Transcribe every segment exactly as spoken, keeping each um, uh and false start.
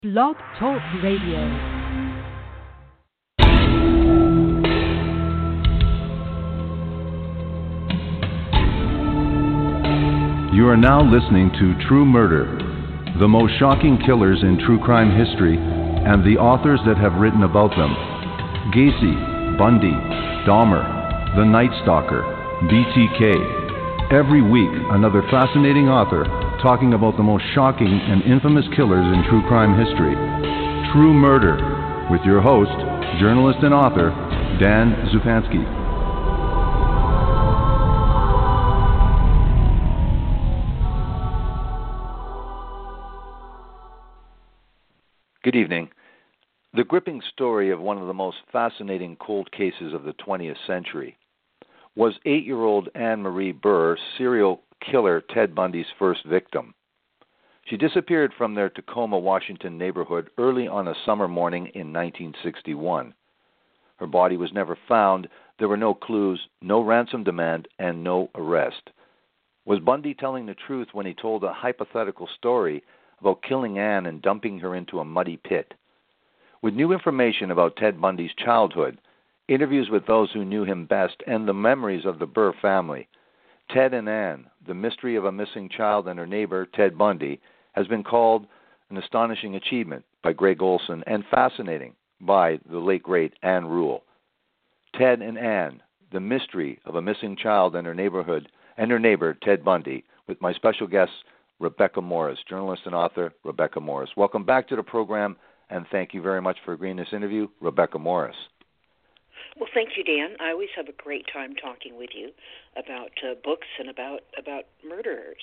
Blog Talk Radio. You are now listening to True Murder, the most shocking killers in true crime history, and the authors that have written about them. Gacy, Bundy, Dahmer, The Night Stalker, B T K. Every week, another fascinating author talking about the most shocking and infamous killers in true crime history. True Murder, with your host, journalist and author, Dan Zupansky. Good evening. The gripping story of one of the most fascinating cold cases of the twentieth century was eight-year-old Anne Marie Burr, serial killer Ted Bundy's first victim. She disappeared from their Tacoma, Washington neighborhood early on a summer morning in nineteen sixty-one. Her body was never found. There were no clues, no ransom demand, and no arrest. Was Bundy telling the truth when he told a hypothetical story about killing Anne and dumping her into a muddy pit? With new information about Ted Bundy's childhood, interviews with those who knew him best, and the memories of the Burr family, Ted and Anne, the mystery of a missing child and her neighbor, Ted Bundy, has been called an astonishing achievement by Greg Olson and fascinating by the late, great Ann Rule. Ted and Anne, the mystery of a missing child and her neighborhood and her neighbor, Ted Bundy, with my special guest, Rebecca Morris, journalist and author Rebecca Morris. Welcome back to the program, and thank you very much for agreeing to this interview, Rebecca Morris. Well, thank you, Dan. I always have a great time talking with you about uh, books and about, about murderers.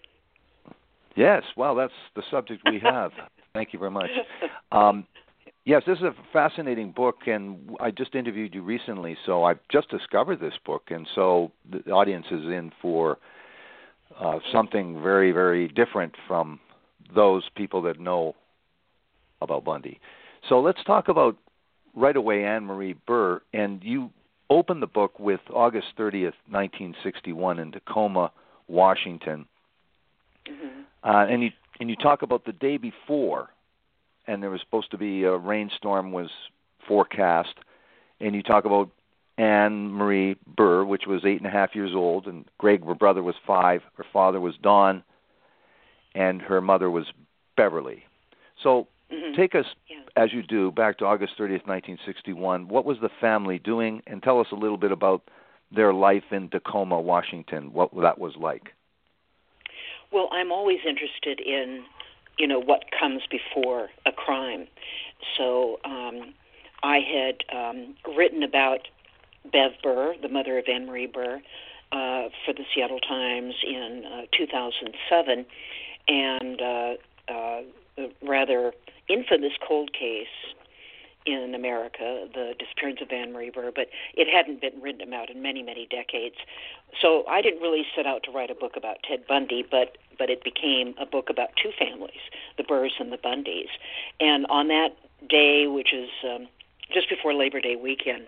Yes, well, that's the subject we have. Thank you very much. Um, yes, this is a fascinating book, and I just interviewed you recently, so I just discovered this book, and so the audience is in for uh, something very, very different from those people that know about Bundy. So let's talk about right away Anne Marie Burr, and you open the book with August thirtieth, nineteen sixty-one in Tacoma, Washington. Mm-hmm. Uh, and you and you talk about the day before, and there was supposed to be a rainstorm was forecast, and you talk about Anne Marie Burr, which was eight and a half years old, and Greg, her brother, was five. Her father was Don, and her mother was Beverly. So mm-hmm. take us, yeah. as you do, back to August thirtieth, nineteen sixty-one. What was the family doing? And tell us a little bit about their life in Tacoma, Washington, what that was like. Well, I'm always interested in, you know, what comes before a crime. So um, I had um, written about Bev Burr, the mother of Anne Marie Burr, uh, for the Seattle Times in uh, two thousand seven, and uh, uh, a rather infamous cold case in America, the disappearance of Anne Marie Burr, but it hadn't been written about in many, many decades. So I didn't really set out to write a book about Ted Bundy, but but it became a book about two families, the Burrs and the Bundys. And on that day, which is um, just before Labor Day weekend,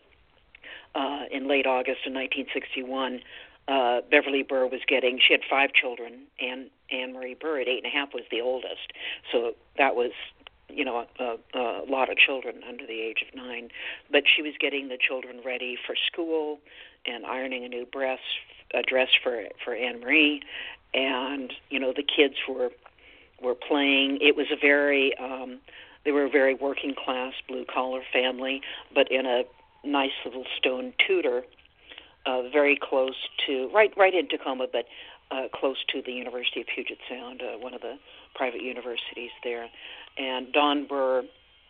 uh, in late August of nineteen sixty-one, uh, Beverly Burr was getting, she had five children, and Anne Marie Burr at eight and a half was the oldest. So that was, you know, a, a lot of children under the age of nine. But she was getting the children ready for school and ironing a new dress, a dress for for Anne Marie, and you know the kids were were playing. It was a very um, they were a very working class blue collar family, but in a nice little stone Tudor, uh, very close to right right in Tacoma, but uh, close to the University of Puget Sound, uh, one of the private universities there. And Don Burr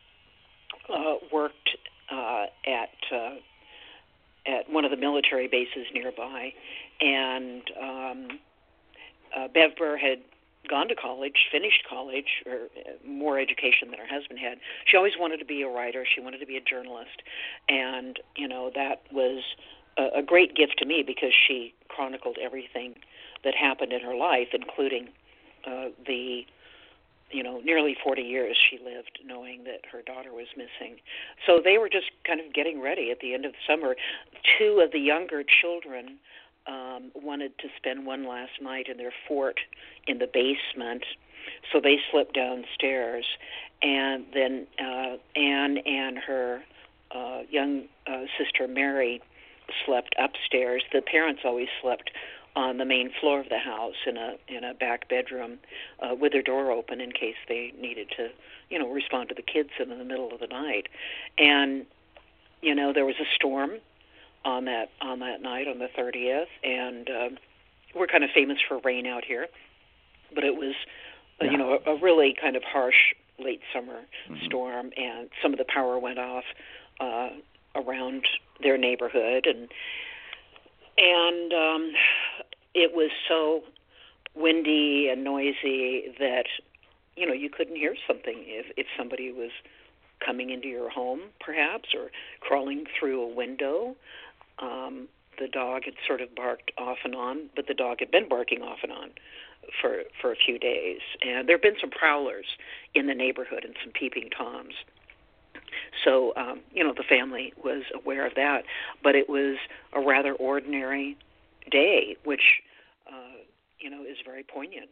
uh, worked uh, at uh, at one of the military bases nearby, and um, uh, Bev Burr had gone to college, finished college, or more education than her husband had. She always wanted to be a writer. She wanted to be a journalist, and you know that was a, a great gift to me because she chronicled everything that happened in her life, including uh, the you know, nearly forty years she lived knowing that her daughter was missing. So they were just kind of getting ready at the end of the summer. Two of the younger children um, wanted to spend one last night in their fort in the basement. So they slipped downstairs, and then uh, Anne and her uh, young uh, sister Mary slept upstairs. The parents always slept on the main floor of the house in a in a back bedroom uh, with their door open in case they needed to, you know, respond to the kids in the middle of the night. And you know, there was a storm on that on that night on the thirtieth, and uh, we're kind of famous for rain out here, but it was uh, yeah. you know a, a really kind of harsh late summer mm-hmm. storm, and some of the power went off uh, around their neighborhood, and and um, it was so windy and noisy that, you know, you couldn't hear something if, if somebody was coming into your home, perhaps, or crawling through a window. Um, the dog had sort of barked off and on, but the dog had been barking off and on for for a few days. And there have been some prowlers in the neighborhood and some peeping Toms. So, um, you know, the family was aware of that. But it was a rather ordinary day, which, uh, you know, is very poignant.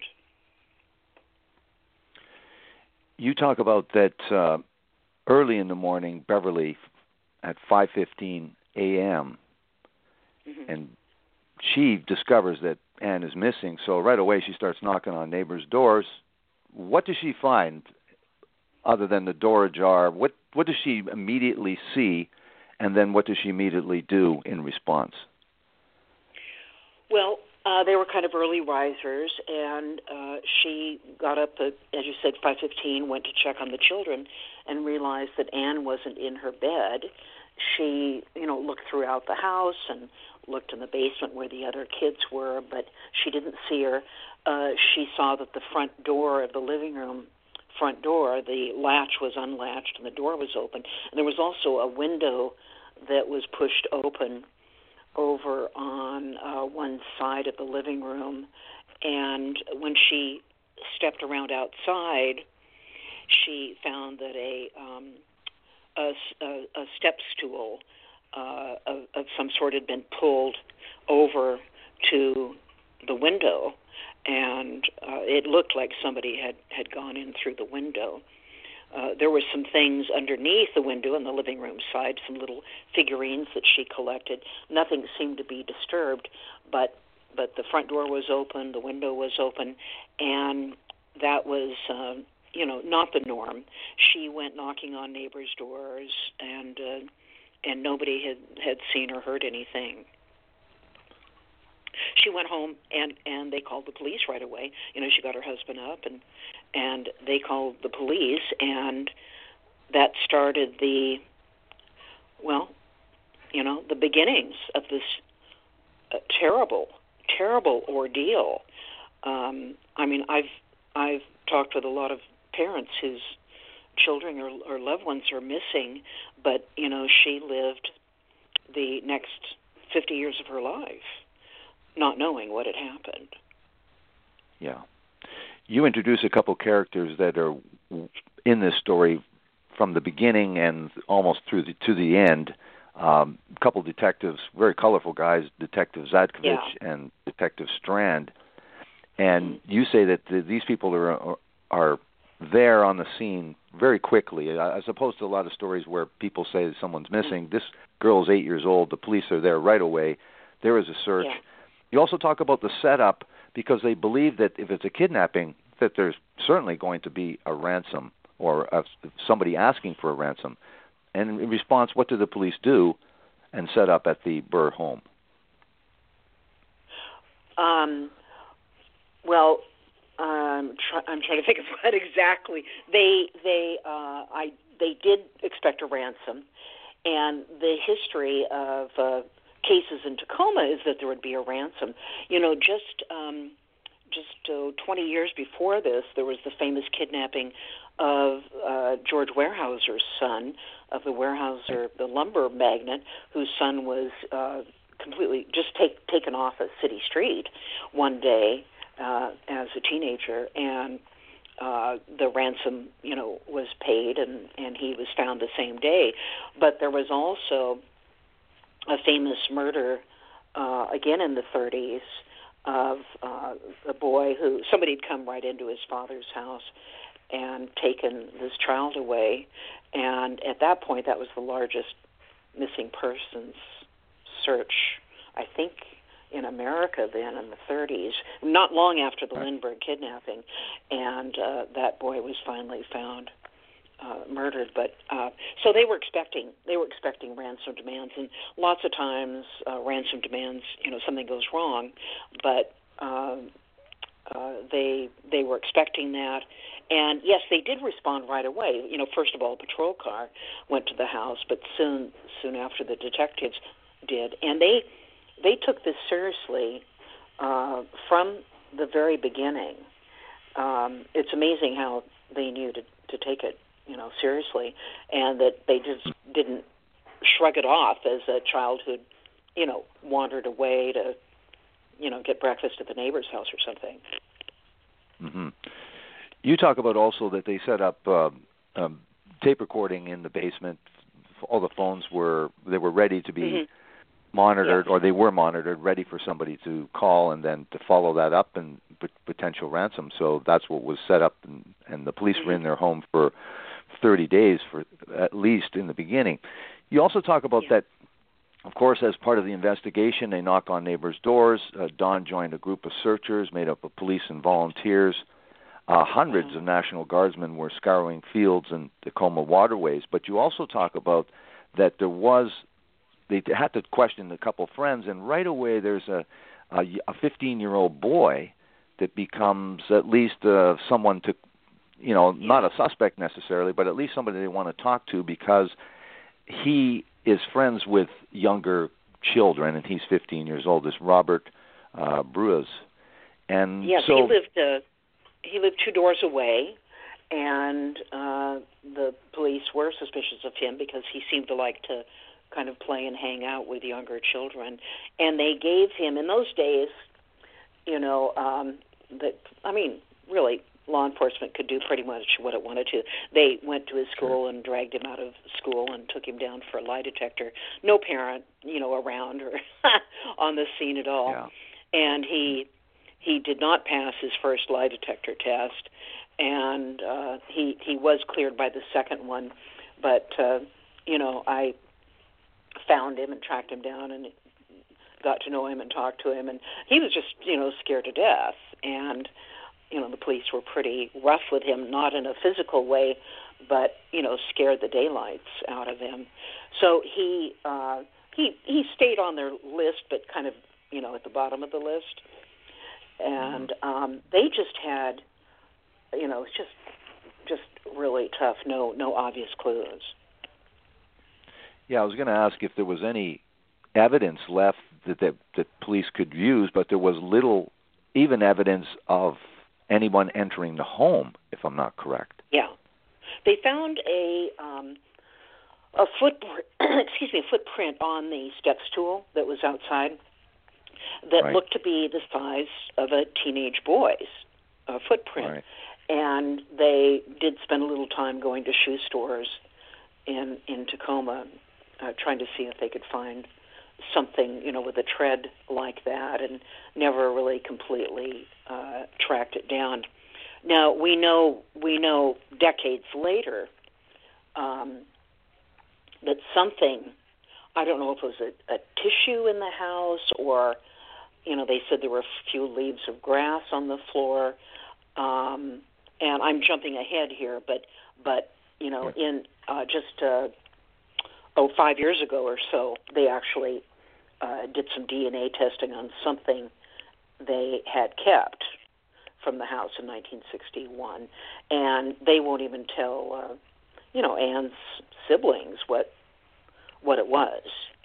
You talk about that uh, early in the morning, Beverly, at five fifteen a.m., mm-hmm. and she discovers that Anne is missing, so right away she starts knocking on neighbors' doors. What does she find other than the door ajar? What what does she immediately see, and then what does she immediately do in response? Well, uh, they were kind of early risers, and uh, she got up at, as you said, five fifteen, went to check on the children, and realized that Anne wasn't in her bed. She, you know, looked throughout the house and looked in the basement where the other kids were, but she didn't see her. Uh, she saw that the front door of the living room, front door, the latch was unlatched and the door was open. And there was also a window that was pushed open over on uh, one side of the living room. And when she stepped around outside, she found that a um, a, a, a step stool uh, of, of some sort had been pulled over to the window, and uh, it looked like somebody had, had gone in through the window. Uh, there were some things underneath the window on the living room side, some little figurines that she collected. Nothing seemed to be disturbed, but but the front door was open, the window was open, and that was, uh, you know, not the norm. She went knocking on neighbors' doors, and uh, and nobody had, had seen or heard anything. She went home, and, and they called the police right away. You know, she got her husband up, and and they called the police, and that started the, well, you know, the beginnings of this uh, terrible, terrible ordeal. Um, I mean, I've I've talked with a lot of parents whose children or, or loved ones are missing, but, you know, she lived the next fifty years of her life not knowing what had happened. Yeah. You introduce a couple characters that are in this story from the beginning and almost through the, to the end. Um, a couple detectives, very colorful guys, Detective Zadkovich yeah. and Detective Strand. And mm-hmm. you say that the, these people are are there on the scene very quickly, as opposed to a lot of stories where people say that someone's missing. Mm-hmm. This girl is eight years old. The police are there right away. There is a search. Yeah. You also talk about the setup because they believe that if it's a kidnapping, that there's certainly going to be a ransom or a, somebody asking for a ransom. And in response, what do the police do and set up at the Burr home? Um, well, um, try, I'm trying to think of what exactly they they uh, I they did expect a ransom, and the history of uh, cases in Tacoma is that there would be a ransom. You know, just um, just uh, twenty years before this, there was the famous kidnapping of uh, George Weyerhaeuser's son, of the Weyerhaeuser, the lumber magnate, whose son was uh, completely just take, taken off a city street one day uh, as a teenager, and uh, the ransom, you know, was paid, and, and he was found the same day. But there was also a famous murder, uh, again in the thirties, of uh, a boy who, somebody had come right into his father's house and taken this child away. And at that point, that was the largest missing persons search, I think, in America then in the thirties, not long after the Lindbergh kidnapping. And uh, that boy was finally found uh, murdered. But uh, so they were expecting they were expecting ransom demands, and lots of times uh, ransom demands, you know, something goes wrong, but um, uh, they they were expecting that. And yes, they did respond right away. You know, first of all, a patrol car went to the house, but soon soon after the detectives did, and they they took this seriously uh, from the very beginning. Um, it's amazing how they knew to, to take it, you know, seriously, and that they just didn't shrug it off as a child who'd, you know, wandered away to, you know, get breakfast at the neighbor's house or something. Mm-hmm. You talk about also that they set up uh, um, tape recording in the basement. All the phones were they were ready to be mm-hmm. monitored, yes. or they were monitored, ready for somebody to call and then to follow that up and p- potential ransom. So that's what was set up, and, and the police mm-hmm. were in their home for thirty days, for at least in the beginning. You also talk about yeah. that. Of course, as part of the investigation, they knock on neighbors' doors. Uh, Don joined a group of searchers made up of police and volunteers. Uh, hundreds of National Guardsmen were scouring fields and Tacoma waterways. But you also talk about that there was, they had to question a couple friends, and right away there's a a fifteen-year-old boy that becomes at least uh, someone to, you know, not a suspect necessarily, but at least somebody they want to talk to, because he is friends with younger children, and he's fifteen years old. This Robert uh, Bruas. And yes, so, he lived... Uh... He lived two doors away, and uh, the police were suspicious of him because he seemed to like to kind of play and hang out with younger children. And they gave him, in those days, you know, um, that I mean, really, law enforcement could do pretty much what it wanted to. They went to his school and dragged him out of school and took him down for a lie detector. No parent, you know, around or on the scene at all. Yeah. And he... He did not pass his first lie detector test, and uh, he he was cleared by the second one. But uh, you know, I found him and tracked him down and got to know him and talked to him, and he was just you know scared to death. And you know, the police were pretty rough with him, not in a physical way, but you know, scared the daylights out of him. So he uh, he he stayed on their list, but kind of you know at the bottom of the list. And um, they just had, you know, it's just just really tough. No, no obvious clues. Yeah, I was going to ask if there was any evidence left that, that that police could use, but there was little, even evidence of anyone entering the home, if I'm not correct. Yeah, they found a um, a footprint. excuse me, a footprint on the step stool that was outside. That right. looked to be the size of a teenage boy's uh, footprint. Right. And they did spend a little time going to shoe stores in, in Tacoma, uh, trying to see if they could find something, you know, with a tread like that, and never really completely uh, tracked it down. Now, we know, we know decades later um, that something, I don't know if it was a, a tissue in the house or... You know, they said there were a few leaves of grass on the floor, um, and I'm jumping ahead here, but but you know, yeah. in uh, just uh, oh five years ago or so, they actually uh, did some D N A testing on something they had kept from the house in nineteen sixty-one, and they won't even tell uh, you know Anne's siblings what what it was,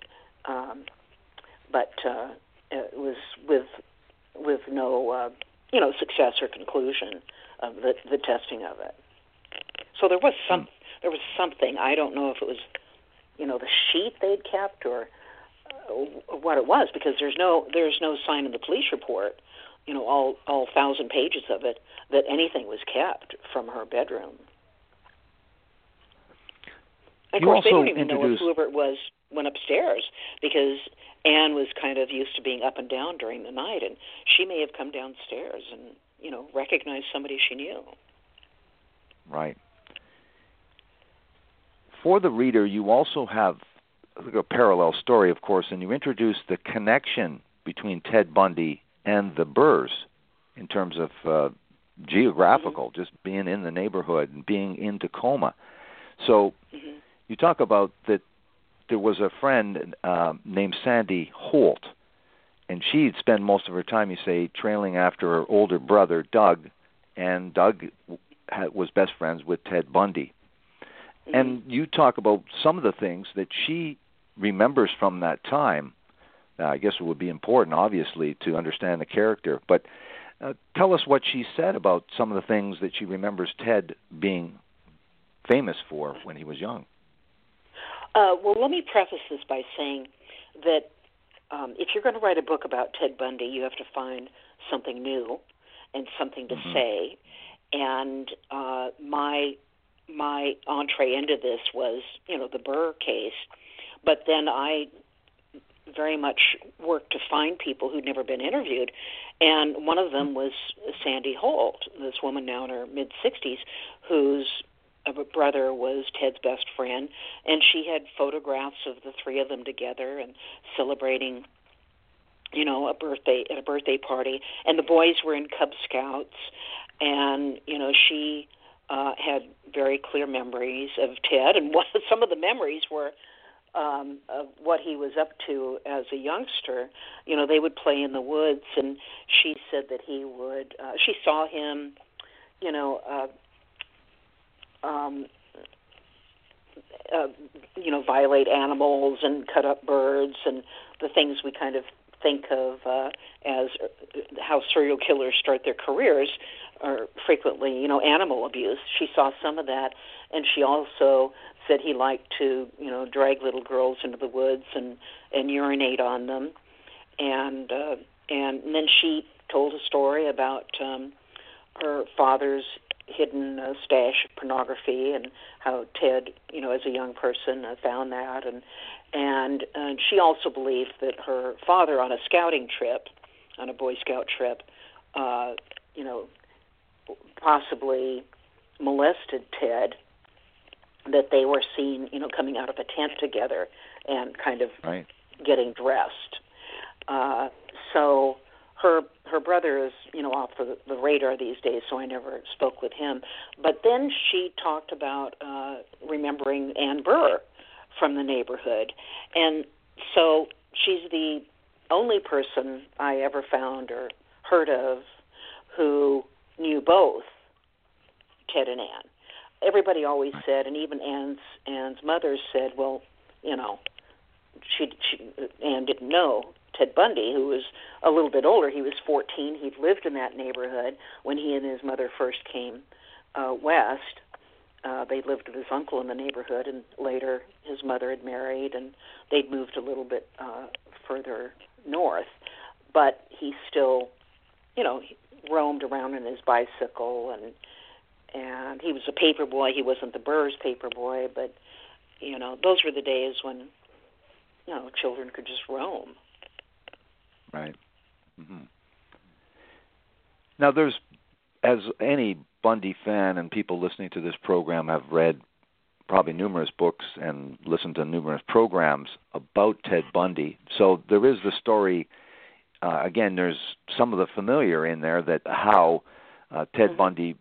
um, but. Uh, It was with with no uh, you know success or conclusion of the, the testing of it. So there was some there was something. I don't know if it was you know the sheet they'd kept or uh, what it was, because there's no there's no sign in the police report, you know all all thousand pages of it, that anything was kept from her bedroom. And of you course, they don't even introduced... know if whoever it was went upstairs, because Anne was kind of used to being up and down during the night, and she may have come downstairs and, you know, recognized somebody she knew. right. For the reader, you also have a parallel story, of course, and you introduce the connection between Ted Bundy and the Burrs in terms of uh, geographical, mm-hmm. just being in the neighborhood and being in Tacoma. So mm-hmm. you talk about that there was a friend uh, named Sandy Holt, and she'd spend most of her time, you say, trailing after her older brother, Doug, and Doug was best friends with Ted Bundy. Mm-hmm. And you talk about some of the things that she remembers from that time. Uh, I guess it would be important, obviously, to understand the character. But uh, tell us what she said about some of the things that she remembers Ted being famous for when he was young. Uh, well, let me preface this by saying that um, if you're going to write a book about Ted Bundy, you have to find something new and something to mm-hmm. say. And uh, my my entree into this was, you know, the Burr case. But then I very much worked to find people who'd never been interviewed. And one of them was Sandy Holt, this woman now in her mid-sixties, whose brother was Ted's best friend. And she had photographs of the three of them together and celebrating, you know, a birthday at a birthday party. And the boys were in Cub Scouts. And, you know, she uh, had very clear memories of Ted. And one, some of the memories were um, of what he was up to as a youngster. You know, they would play in the woods, and she said that he would, uh, she saw him, you know, uh, um, uh, you know, violate animals and cut up birds and the things we kind of think of uh, as how serial killers start their careers are frequently, you know, animal abuse. She saw some of that, and she also said he liked to, you know, drag little girls into the woods and, and urinate on them. And, uh, and and then she told a story about um, her father's hidden uh, stash of pornography and how Ted, you know, as a young person uh, found that. And and uh, she also believed that her father, on a scouting trip, on a Boy Scout trip, uh, you know, possibly molested Ted, that they were seen, you know, coming out of a tent together and kind of right. getting dressed. Uh, so her her brother is, you know, off the, the radar these days, so I never spoke with him. But then she talked about uh, remembering Ann Burr from the neighborhood. And so she's the only person I ever found or heard of who knew both Ted and Ann. Everybody always said, and even Ann's Ann's mother said, well, you know, she, she Ann didn't know Ted Bundy, who was a little bit older. He was fourteen. He'd lived in that neighborhood when he and his mother first came uh, west. Uh, they lived with his uncle in the neighborhood, and later his mother had married, and they'd moved a little bit uh, further north. But he still, you know, roamed around in his bicycle, and and he was a paper boy. He wasn't the Burrs paper boy, but, you know, those were the days when, you know, children could just roam. Right. Mm-hmm. Now, there's, as any Bundy fan and people listening to this program have read probably numerous books and listened to numerous programs about Ted Bundy. So there is the story, uh, again, there's some of the familiar in there that how uh, Ted mm-hmm. Bundy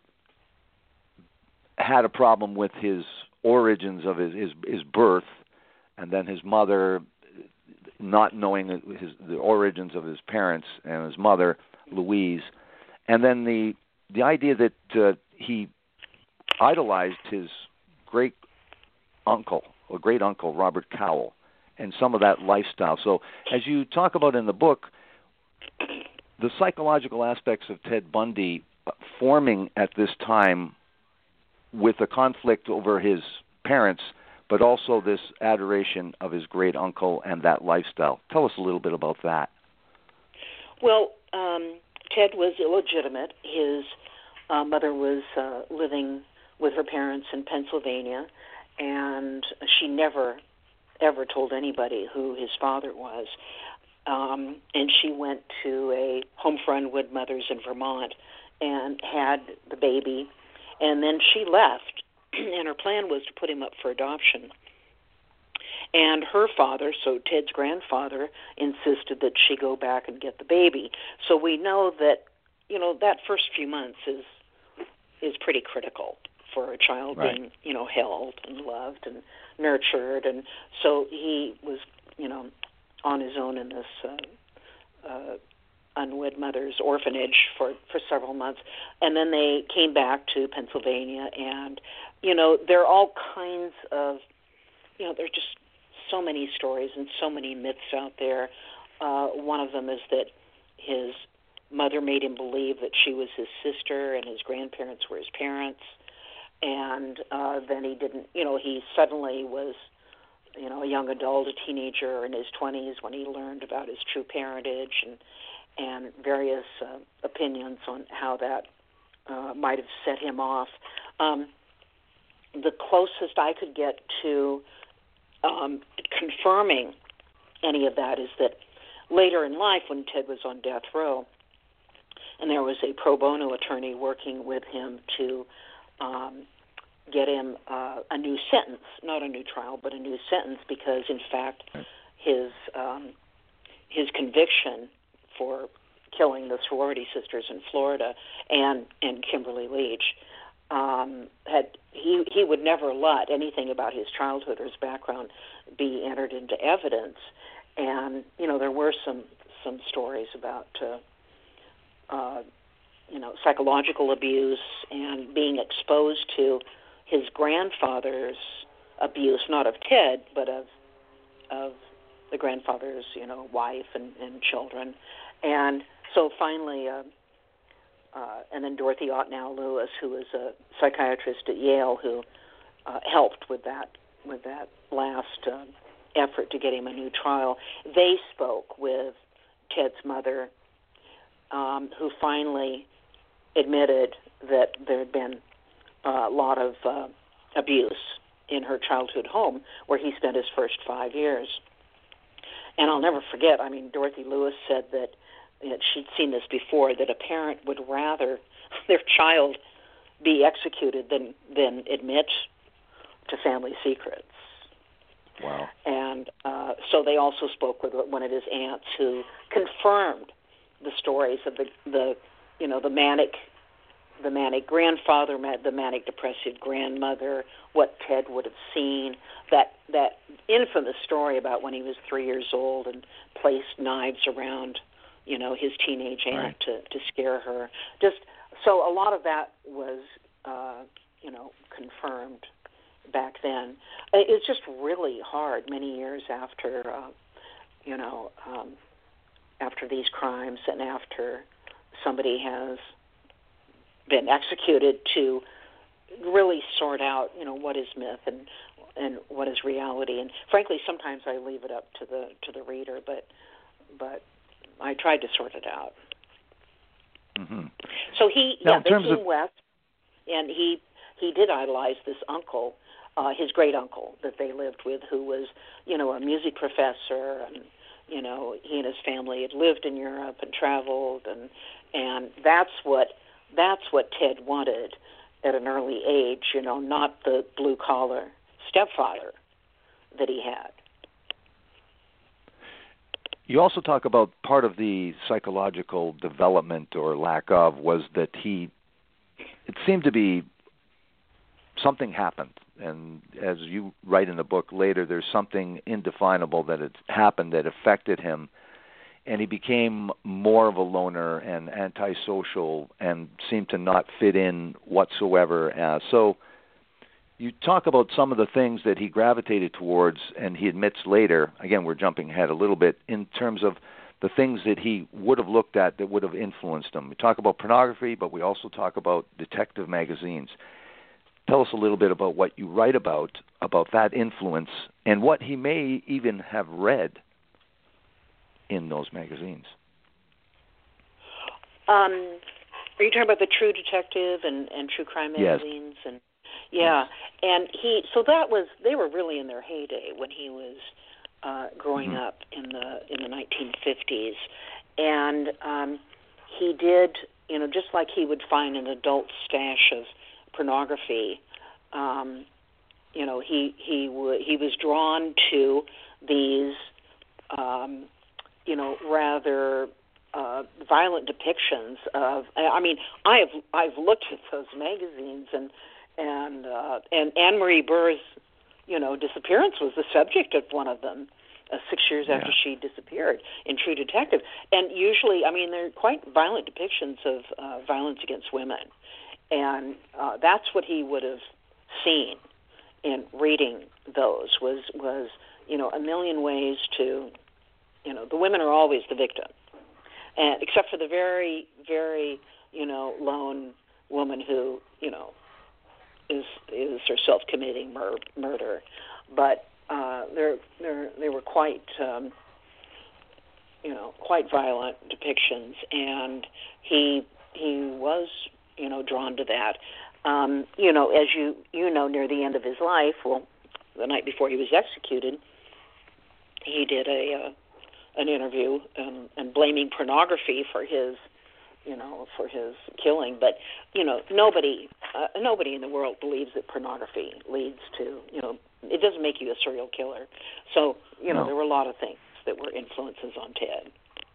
had a problem with his origins of his, his, his birth, and then his mother not knowing his, the origins of his parents and his mother, Louise, and then the the idea that uh, he idolized his great uncle or great uncle Robert Cowell and some of that lifestyle. So as you talk about in the book, the psychological aspects of Ted Bundy forming at this time with a conflict over his parents, but also this adoration of his great uncle and that lifestyle. Tell us a little bit about that. Well, um, Ted was illegitimate. His uh, mother was uh, living with her parents in Pennsylvania, and she never, ever told anybody who his father was. Um, and she went to a home for unwed mothers in Vermont and had the baby. and then she left, and her plan was to put him up for adoption. And her father, so Ted's grandfather, insisted that she go back and get the baby. So we know that, you know, that first few months is is pretty critical for a child right. being, you know, held and loved and nurtured. And so he was, you know, on his own in this uh, uh, unwed mother's orphanage for, for several months. And then they came back to Pennsylvania. And, you know, there are all kinds of, you know, there's just so many stories and so many myths out there. Uh, one of them is that his mother made him believe that she was his sister and his grandparents were his parents. And uh, then he didn't, you know, he suddenly was, you know, a young adult, a teenager in his twenties when he learned about his true parentage and and various uh, opinions on how that uh, might have set him off. Um, the closest I could get to um, confirming any of that is that later in life, when Ted was on death row, and there was a pro bono attorney working with him to um, get him uh, a new sentence, not a new trial, but a new sentence, because in fact his um, his conviction for killing the sorority sisters in Florida and and Kimberly Leach um, had he he would never let anything about his childhood or his background be entered into evidence. And you know there were some some stories about uh, uh, you know psychological abuse and being exposed to his grandfather's abuse, not of Ted, but of of the grandfather's, you know, wife and, and children. And so finally, uh, uh, and then Dorothy Otnow Lewis, who was a psychiatrist at Yale, who uh, helped with that with that last uh, effort to get him a new trial. They spoke with Ted's mother, um, who finally admitted that there had been a lot of uh, abuse in her childhood home, where he spent his first five years. And I'll never forget, I mean, Dorothy Lewis said that, you know, she'd seen this before, that a parent would rather their child be executed than, than admit to family secrets. Wow. And uh, so they also spoke with one of his aunts who confirmed the stories of the, the you know, the manic the manic grandfather, the manic depressive grandmother, what Ted would have seen, that that infamous story about when he was three years old and placed knives around, you know, his teenage aunt right. to, to scare her. Just so a lot of that was, uh, you know, confirmed back then. It's just really hard many years after, uh, you know, um, after these crimes and after somebody has been executed to really sort out, you know, what is myth and and what is reality. And frankly, sometimes I leave it up to the to the reader, but but I tried to sort it out. Mm-hmm. So he, now, yeah, they came of... west, and he he did idolize this uncle, uh, his great uncle that they lived with, who was, you know, a music professor, and you know, he and his family had lived in Europe and traveled, and and that's what. That's what Ted wanted at an early age, you know, not the blue-collar stepfather that he had. You also talk about part of the psychological development or lack of was that he, it seemed to be something happened. And as you write in the book later, there's something indefinable that had happened that affected him. And he became more of a loner and antisocial and seemed to not fit in whatsoever. Uh, so you talk about some of the things that he gravitated towards, and he admits later, again, we're jumping ahead a little bit, in terms of the things that he would have looked at that would have influenced him. We talk about pornography, but we also talk about detective magazines. Tell us a little bit about what you write about, about that influence, and what he may even have read in those magazines. Um, are you talking about the True Detective and, and True Crime magazines? Yes. And yeah, yes. and he so that was they were really in their heyday when he was uh, growing mm-hmm. up in the in the nineteen fifties, and um, he did, you know, just like he would find an adult stash of pornography, um, you know, he he w- he was drawn to these, um, you know, rather uh, violent depictions of. I mean, I've I've looked at those magazines, and and uh, and Anne Marie Burr's, you know, disappearance was the subject of one of them. Uh, six years yeah. after she disappeared in True Detective, and usually, I mean, they're quite violent depictions of uh, violence against women, and uh, that's what he would have seen in reading those was was you know a million ways to, you know, the women are always the victim, and except for the very very you know lone woman who you know is is herself committing mur- murder, but uh, they're they're they were quite um, you know quite violent depictions, and he he was you know drawn to that. Um, you know, as you you know, near the end of his life, well, the night before he was executed, he did a uh, an interview um, and blaming pornography for his, you know, for his killing. But you know, nobody uh, nobody in the world believes that pornography leads to, you know, it doesn't make you a serial killer. So you know, no. there were a lot of things that were influences on Ted.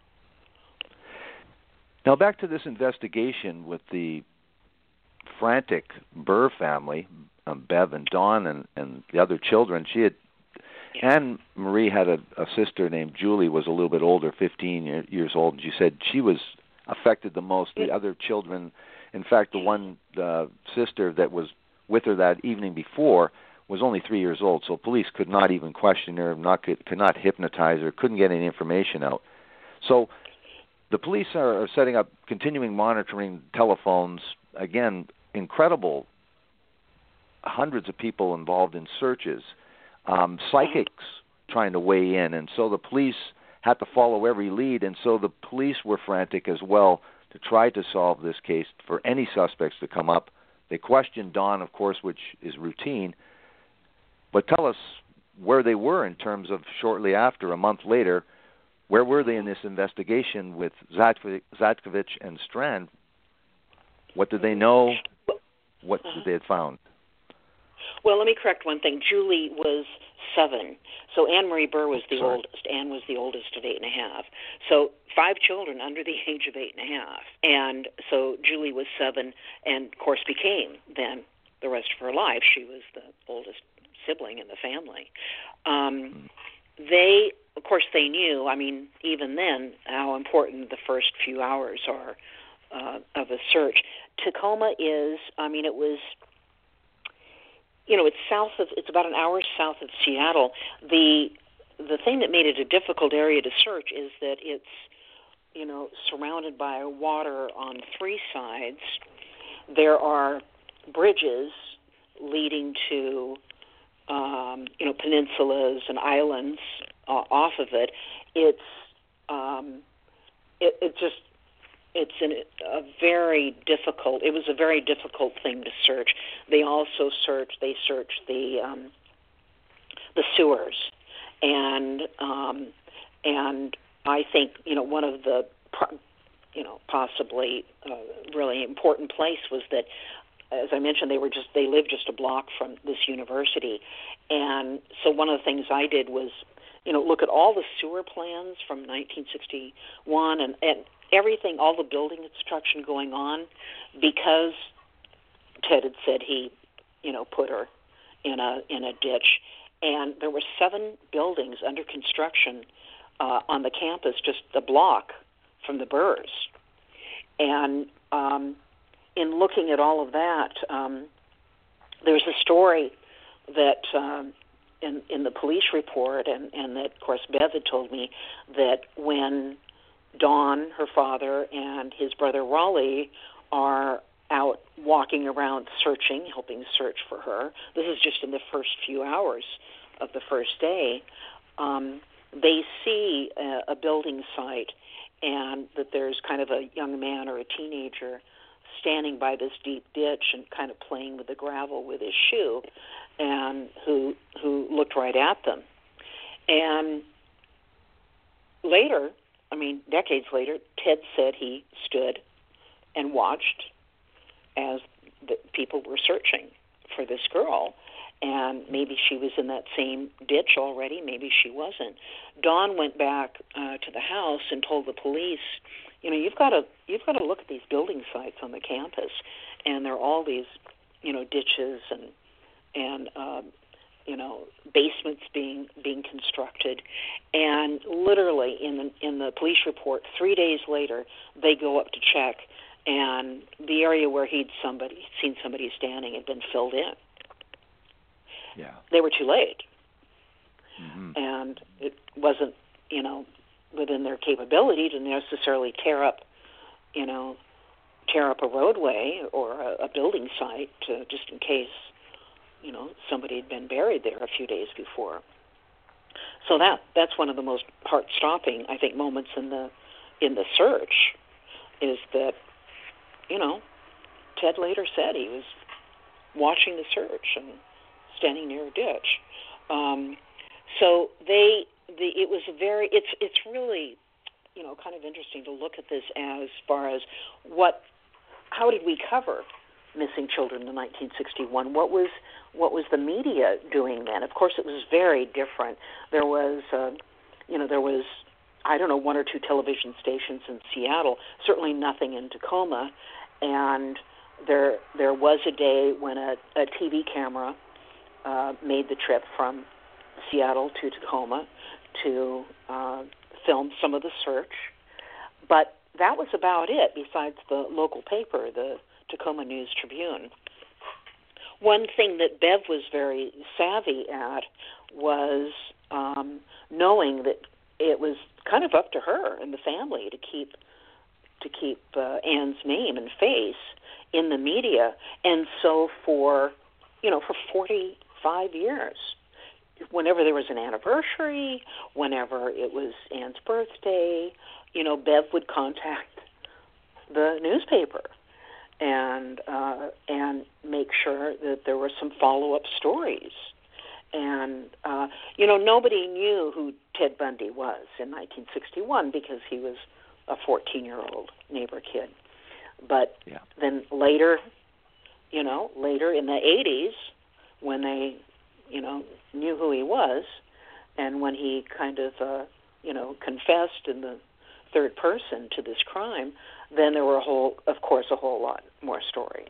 Now back to this investigation with the frantic Burr family, um, Bev and Dawn and, and the other children. She had, Yeah. Anne Marie had a, a sister named Julie, was a little bit older, fifteen years old, and she said she was affected the most. The other children, in fact, the one uh, sister that was with her that evening before was only three years old, so police could not even question her, not could, could not hypnotize her, couldn't get any information out. So the police are, are setting up continuing monitoring telephones. Again, incredible, hundreds of people involved in searches, um, psychics trying to weigh in, and so the police had to follow every lead, and so the police were frantic as well to try to solve this case for any suspects to come up. They questioned Dawn, of course, which is routine, but tell us where they were in terms of shortly after, a month later, where were they in this investigation with Zatkovich and Strand? What did they know? What uh-huh. they had found? Well, let me correct one thing. Julie was seven, so Anne Marie Burr was the Sorry. oldest. Anne was the oldest of eight and a half. So five children under the age of eight and a half, and so Julie was seven, and of course became then the rest of her life. She was the oldest sibling in the family. Um, mm. They, of course, they knew. I mean, even then, how important the first few hours are uh, of a search. Tacoma is, I mean, it was, you know, it's south of, it's about an hour south of Seattle. The the thing that made it a difficult area to search is that it's, you know, surrounded by water on three sides. There are bridges leading to, um, you know, peninsulas and islands uh, off of it. It's, um, it, it just, It's an, a very difficult. It was a very difficult thing to search. They also searched. They searched the um, the sewers, and um, and I think you know one of the you know possibly uh, really important place was that, as I mentioned, they were just they lived just a block from this university, and so one of the things I did was you know look at all the sewer plans from nineteen sixty-one and. and everything, all the building construction going on, because Ted had said he, you know, put her in a in a ditch, and there were seven buildings under construction uh, on the campus, just a block from the Burrs. And um, in looking at all of that, um, there's a story that um, in in the police report, and and that of course Bev had told me that when Don, her father, and his brother Raleigh are out walking around searching, helping search for her. This is just in the first few hours of the first day. Um, they see a, a building site, and that there's kind of a young man or a teenager standing by this deep ditch and kind of playing with the gravel with his shoe, and who who looked right at them. And later, I mean, decades later, Ted said he stood and watched as that people were searching for this girl, and maybe she was in that same ditch already, maybe she wasn't. Dawn went back uh, to the house and told the police, you know, you've got to you've got to look at these building sites on the campus, and there are all these, you know, ditches and and uh, you know, basements being being constructed, and literally in the in the police report, three days later, they go up to check, and the area where he'd somebody seen somebody standing had been filled in. Yeah, they were too late, mm-hmm. and it wasn't, you know, within their capability to necessarily tear up, you know, tear up a roadway or a, a building site to, just in case, you know, somebody had been buried there a few days before. So that that's one of the most heart-stopping, I think, moments in the in the search, is that, you know, Ted later said he was watching the search and standing near a ditch. Um, so they, the, it was a very, it's it's really, you know, kind of interesting to look at this as far as what, how did we cover missing children in nineteen sixty-one? What was what was the media doing then? Of course, it was very different. There was, uh, you know, there was, I don't know, one or two television stations in Seattle. Certainly nothing in Tacoma, and there there was a day when a, a T V camera uh, made the trip from Seattle to Tacoma to uh, film some of the search, but that was about it. Besides the local paper, the Tacoma News Tribune. One thing that Bev was very savvy at was um, knowing that it was kind of up to her and the family to keep to keep uh, Anne's name and face in the media, and so for you know for forty-five years, whenever there was an anniversary, whenever it was Anne's birthday, you know, Bev would contact the newspaper and uh, and make sure that there were some follow-up stories. And, uh, you know, nobody knew who Ted Bundy was in nineteen sixty-one because he was a fourteen-year-old neighbor kid. But yeah. then later, you know, later in the eighties, when they, you know, knew who he was, and when he kind of, uh, you know, confessed in the third person to this crime, then there were a whole, of course, a whole lot more stories.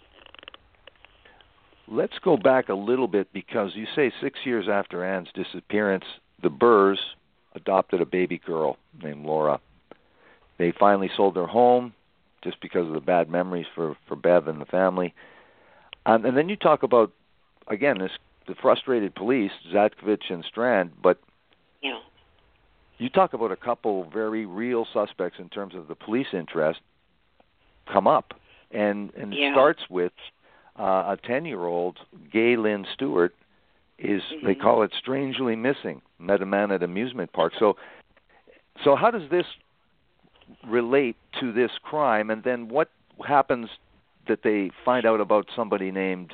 Let's go back a little bit, because you say six years after Anne's disappearance, the Burrs adopted a baby girl named Laura. They finally sold their home just because of the bad memories for, for Bev and the family. Um, and then you talk about, again, this the frustrated police, Zatkovich and Strand, but yeah. you talk about a couple very real suspects in terms of the police interest come up. And, and yeah. it starts with uh, a ten-year-old, Gay Lynn Stewart, is, mm-hmm. they call it strangely missing, met a man at amusement park. So, so how does this relate to this crime? And then what happens that they find out about somebody named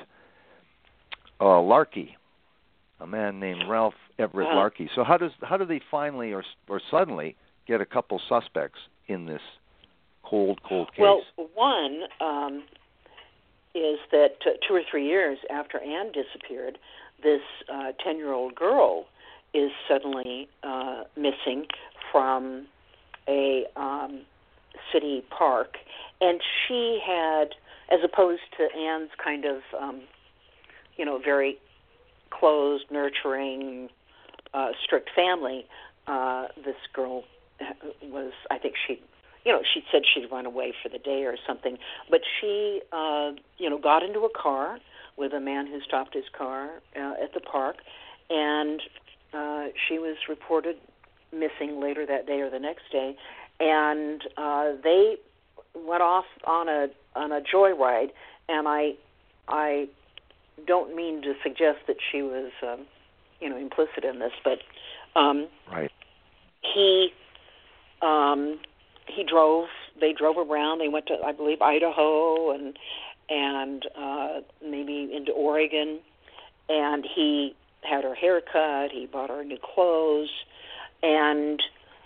uh, Larkey, a man named Ralph Everett uh, Larkey? So how does how do they finally or or suddenly get a couple suspects in this cold, cold case? Well, one um, is that uh, two or three years after Anne disappeared, this uh, ten-year-old girl is suddenly uh, missing from a um, city park, and she had, as opposed to Anne's kind of, um, you know, very closed, nurturing, uh, strict family, uh, this girl was, I think she, you know, she said she'd run away for the day or something, but she, uh, you know, got into a car with a man who stopped his car uh, at the park, and uh, she was reported missing later that day or the next day, and uh, they went off on a on a joyride, and I I don't mean to suggest that she was um, you know implicit in this, but um, right. he um, he drove. They drove around. They went to, I believe, Idaho and and uh, maybe into Oregon, and he had her hair cut. He bought her new clothes. And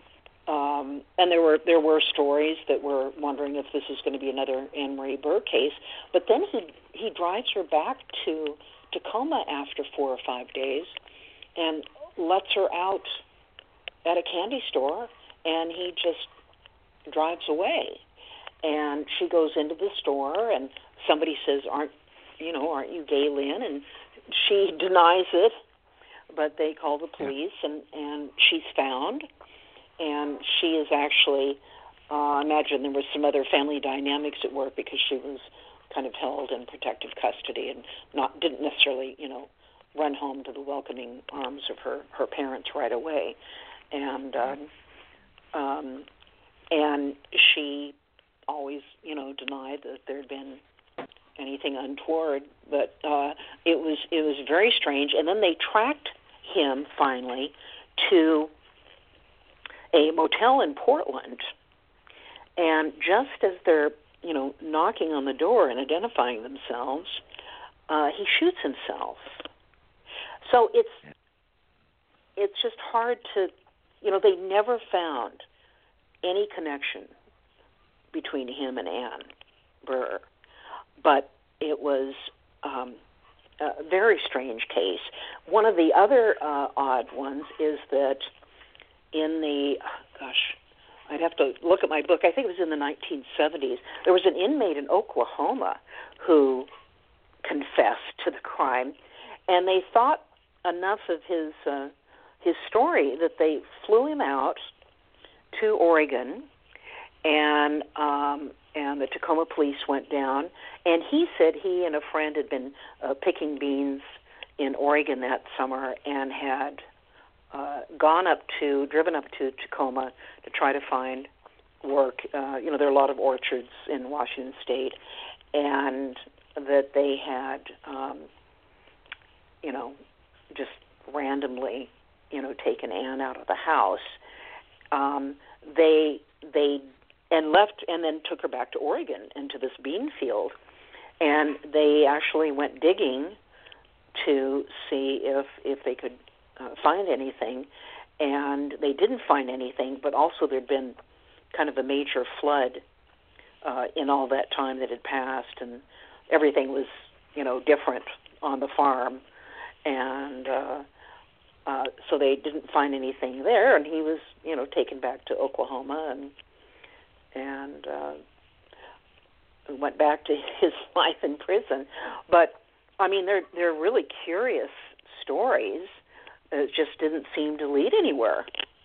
um, and there were there were stories that were wondering if this was going to be another Anne Marie Burr case. But then he he drives her back to Tacoma after four or five days, and lets her out at a candy store, and he just drives away. And she goes into the store, and somebody says, "Aren't you know? Aren't you Gay Lynn?" And she denies it, but they call the police, yeah. and and she's found, and she is actually. Uh, I imagine there was some other family dynamics at work because she was kind of held in protective custody and not didn't necessarily, you know, run home to the welcoming arms of her, her parents right away, and um, um, and she always, you know, denied that there had been anything untoward. But uh, it was it was very strange. And then they tracked him finally to a motel in Portland, and just as they're, you know, knocking on the door and identifying themselves, uh, he shoots himself. So it's it's just hard to, you know, they never found any connection between him and Anne Burr, but it was um, a very strange case. One of the other uh, odd ones is that in the, gosh, I'd have to look at my book, I think it was in the nineteen seventies, there was an inmate in Oklahoma who confessed to the crime, and they thought enough of his uh, his story that they flew him out to Oregon, and um, and the Tacoma police went down, and he said he and a friend had been uh, picking beans in Oregon that summer and had uh, gone up to, driven up to Tacoma to try to find work. Uh, you know, there are a lot of orchards in Washington State, and that they had, um, you know, just randomly, you know, taken Anne out of the house. Um, they they and left, and then took her back to Oregon into this bean field, and they actually went digging to see if if they could uh, find anything, and they didn't find anything. But also there'd been kind of a major flood uh, in all that time that had passed, and everything was, you know, different on the farm, and uh, uh, so they didn't find anything there, and he was, you know, taken back to Oklahoma and and uh, went back to his life in prison. But I mean, they're they're really curious stories. It just didn't seem to lead anywhere.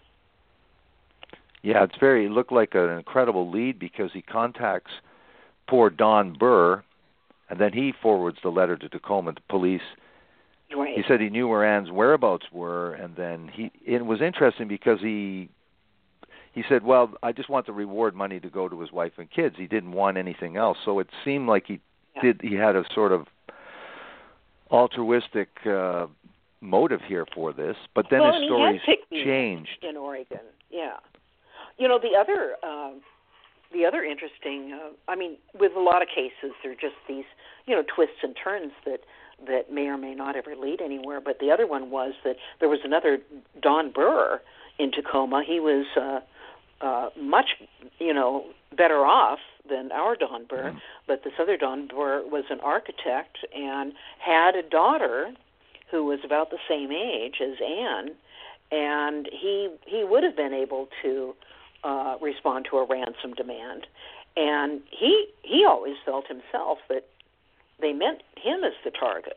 Yeah, it's very, it looked like an incredible lead because he contacts poor Don Burr, and then he forwards the letter to Tacoma police. Right. He said he knew where Anne's whereabouts were, and then he, it was interesting because he he said, well, I just want the reward money to go to his wife and kids. He didn't want anything else. So it seemed like he yeah. did. He had a sort of altruistic uh, motive here for this, but then well, his stories changed. In Oregon, yeah. You know, the other uh, the other interesting, uh, I mean, with a lot of cases, there are just these, you know, twists and turns that, that may or may not ever lead anywhere. But the other one was that there was another Don Burr in Tacoma. He was uh, uh, much, you know, better off than our Don Burr, mm. but this other Don Burr was an architect and had a daughter who was about the same age as Anne, and he he would have been able to uh, respond to a ransom demand. And he he always felt himself that they meant him as the target.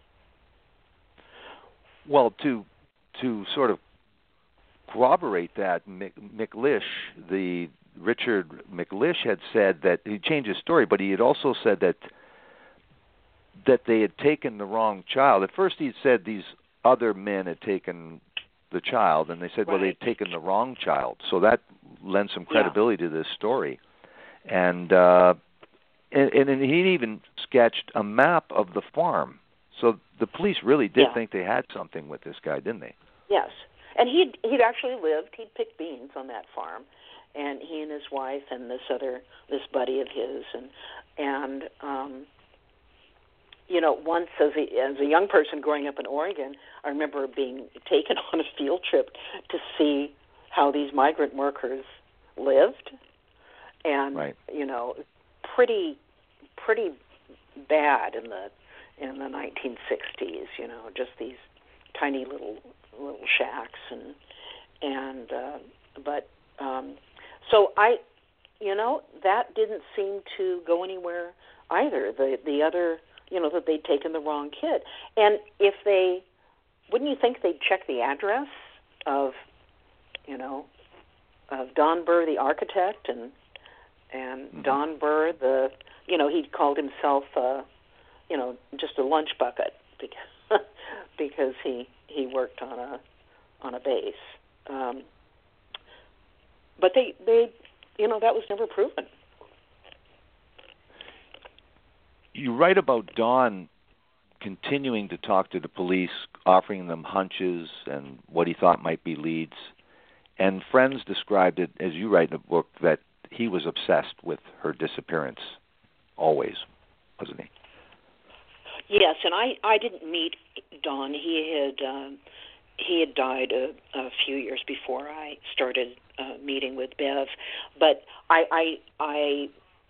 Well, to to sort of corroborate that, McLish, the Richard McLish had said that he changed his story, but he had also said that that they had taken the wrong child. At first, he said these other men had taken the child, and they said, right. well, they'd taken the wrong child. So that lends some credibility yeah. to this story. And, uh, and and he even sketched a map of the farm. So the police really did yeah. think they had something with this guy, didn't they? Yes. And he'd, he'd actually lived, he'd picked beans on that farm, and he and his wife and this other, this buddy of his, and, and um, you know, once as a, as a young person growing up in Oregon, I remember being taken on a field trip to see how these migrant workers lived, and right. you know, pretty pretty bad in the in the nineteen sixties. You know, just these tiny little little shacks, and and uh, but um, so I, you know, that didn't seem to go anywhere either. The the other, you know, that they'd taken the wrong kid, and if they, wouldn't you think they'd check the address of, you know, of Don Burr, the architect, and and mm-hmm. Don Burr, the, you know, he called himself, uh, you know, just a lunch bucket because because he he worked on a on a base. Um, but they they, you know, that was never proven. You write about Don continuing to talk to the police, offering them hunches and what he thought might be leads. And friends described it, as you write in the book, that he was obsessed with her disappearance, always, wasn't he? Yes, and I, I didn't meet Don. He had um, he had died a, a few years before I started uh, meeting with Bev. But I, I, I,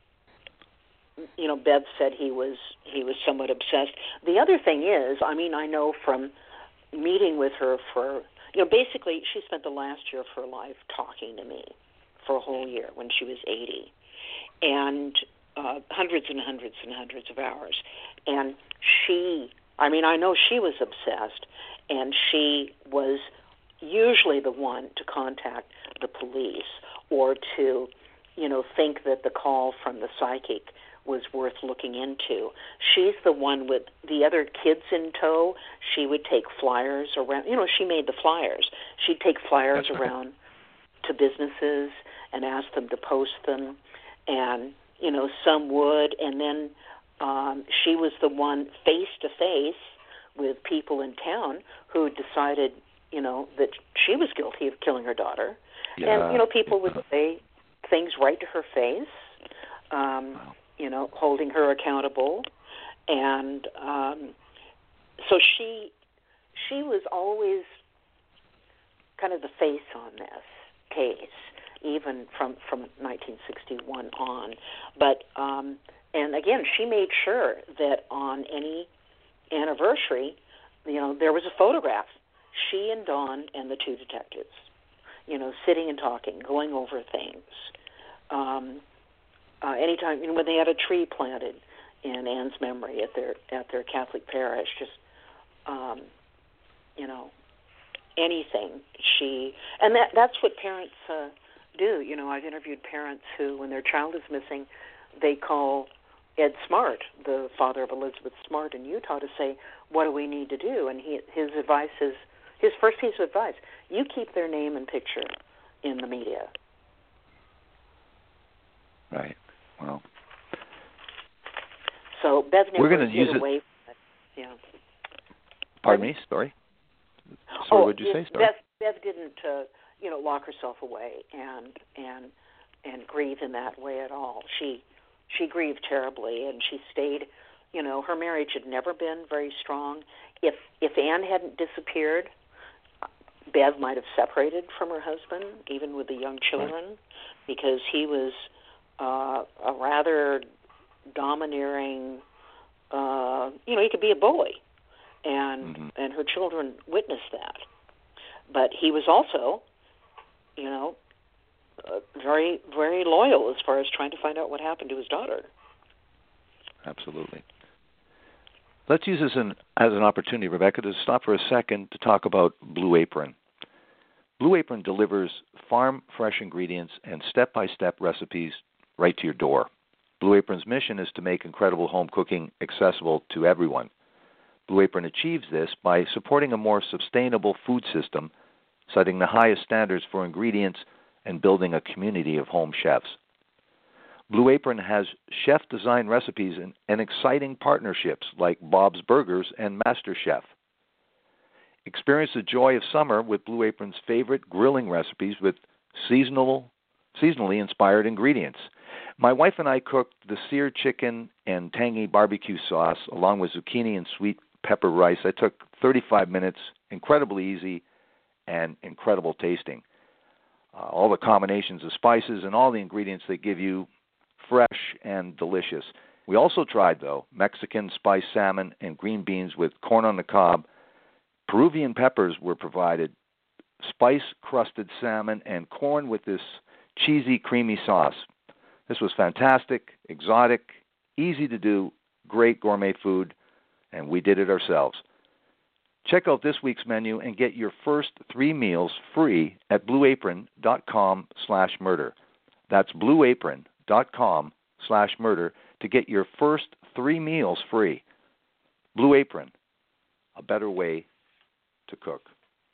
you know, Bev said he was he was somewhat obsessed. The other thing is, I mean, I know from meeting with her for, you know, basically she spent the last year of her life talking to me for a whole year when she was eighty, and uh, hundreds and hundreds and hundreds of hours. And she, I mean, I know she was obsessed, and she was usually the one to contact the police or to, you know, think that the call from the psychic was worth looking into. She's the one with the other kids in tow. She would take flyers around. You know, she made the flyers. She'd take flyers around to businesses and ask them to post them. And, you know, some would. And then um, she was the one face-to-face with people in town who decided, you know, that she was guilty of killing her daughter. Yeah. And, you know, people would say things right to her face. Um, wow. You know, holding her accountable, and um, so she she was always kind of the face on this case, even from, from nineteen sixty-one on. But um, and again, she made sure that on any anniversary, you know, there was a photograph. She and Don and the two detectives, you know, sitting and talking, going over things. Um, Uh, anytime, you know, when they had a tree planted in Anne's memory at their at their Catholic parish, just um, you know, anything. She and that that's what parents uh, do. You know, I've interviewed parents who, when their child is missing, they call Ed Smart, the father of Elizabeth Smart in Utah, to say, "What do we need to do?" And he his advice is his first piece of advice: you keep their name and picture in the media. Right. Well, so Bev never we're going to use it. Away from it. Yeah. Pardon me. Sorry. Sorry. Oh, what did you say? Sorry. Bev, Bev didn't, uh, you know, lock herself away and and and grieve in that way at all. She she grieved terribly, and she stayed. You know, her marriage had never been very strong. If if Anne hadn't disappeared, Bev might have separated from her husband, even with the young children, right. because he was uh, a rather domineering, uh, you know, he could be a bully, and mm-hmm. and her children witnessed that. But he was also, you know, uh, very, very loyal as far as trying to find out what happened to his daughter. Absolutely. Let's use this an, as an opportunity, Rebecca, to stop for a second to talk about Blue Apron. Blue Apron delivers farm-fresh ingredients and step-by-step recipes right to your door. Blue Apron's mission is to make incredible home cooking accessible to everyone. Blue Apron achieves this by supporting a more sustainable food system, setting the highest standards for ingredients, and building a community of home chefs. Blue Apron has chef-designed recipes and, and exciting partnerships like Bob's Burgers and MasterChef. Experience the joy of summer with Blue Apron's favorite grilling recipes with seasonal, seasonally inspired ingredients. My wife and I cooked the seared chicken and tangy barbecue sauce along with zucchini and sweet pepper rice. It took thirty-five minutes, incredibly easy and incredible tasting. uh, all the combinations of spices and all the ingredients that give you fresh and delicious. We also tried, though, Mexican spiced salmon and green beans with corn on the cob. Peruvian peppers were provided, spice-crusted salmon, and corn with this cheesy, creamy sauce. This was fantastic, exotic, easy to do, great gourmet food, and we did it ourselves. Check out this week's menu and get your first three meals free at blueapron.com slash murder. That's blueapron.com slash murder to get your first three meals free. Blue Apron, a better way to cook.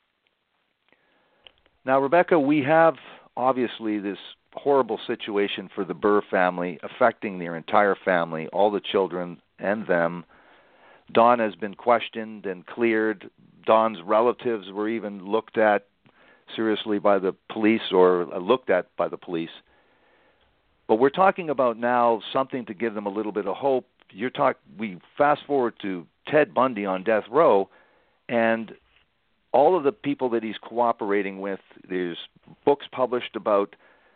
Now, Rebecca, we have obviously this horrible situation for the Burr family, affecting their entire family, all the children and them. Don has been questioned and cleared. Don's relatives were even looked at seriously by the police, or looked at by the police. But we're talking about now something to give them a little bit of hope. You're talk. We fast forward to Ted Bundy on death row, and all of the people that he's cooperating with. There's books published about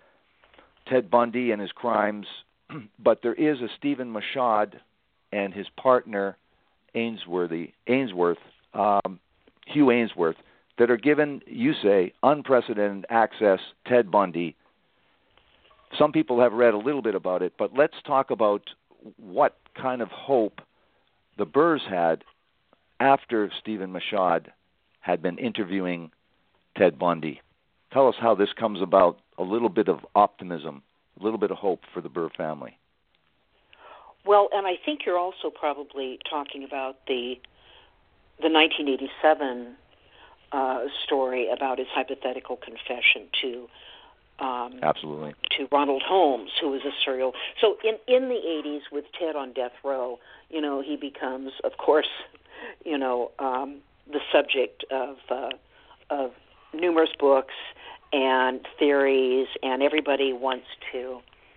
Ted Bundy and his crimes, but there is a Stephen Michaud and his partner Ainsworthy, Ainsworth, um, Hugh Ainsworth, that are given, you say, unprecedented access. Ted Bundy. Some people have read a little bit about it, but let's talk about what kind of hope the Burrs had after Stephen Michaud had been interviewing Ted Bundy. Tell us how this comes about, a little bit of optimism, a little bit of hope for the Burr family. Well, and I think you're also probably talking about the the nineteen eighty-seven uh, story about his hypothetical confession to um, absolutely to Ronald Holmes, who was a serial. So in in the eighties, with Ted on death row, you know, he becomes, of course, you know, um, the subject of uh, of numerous books and theories, and everybody wants to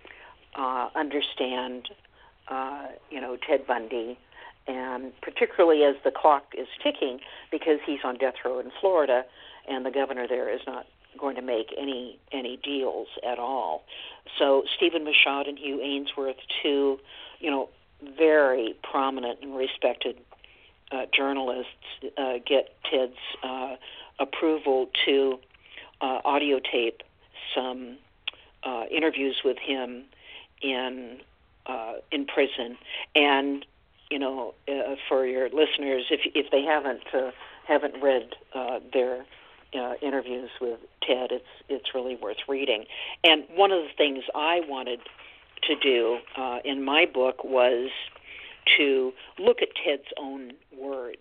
uh, understand, uh, you know, Ted Bundy, and particularly as the clock is ticking, because he's on death row in Florida, and the governor there is not going to make any any deals at all. So Stephen Michaud and Hugh Ainsworth, two, you know, very prominent and respected uh, journalists, uh, get Ted's uh, approval to uh, audio tape some uh, interviews with him in uh, in prison. And you know, uh, for your listeners, if if they haven't uh, haven't read uh, their uh, interviews with Ted, it's it's really worth reading. And one of the things I wanted to do uh, in my book was to look at Ted's own words,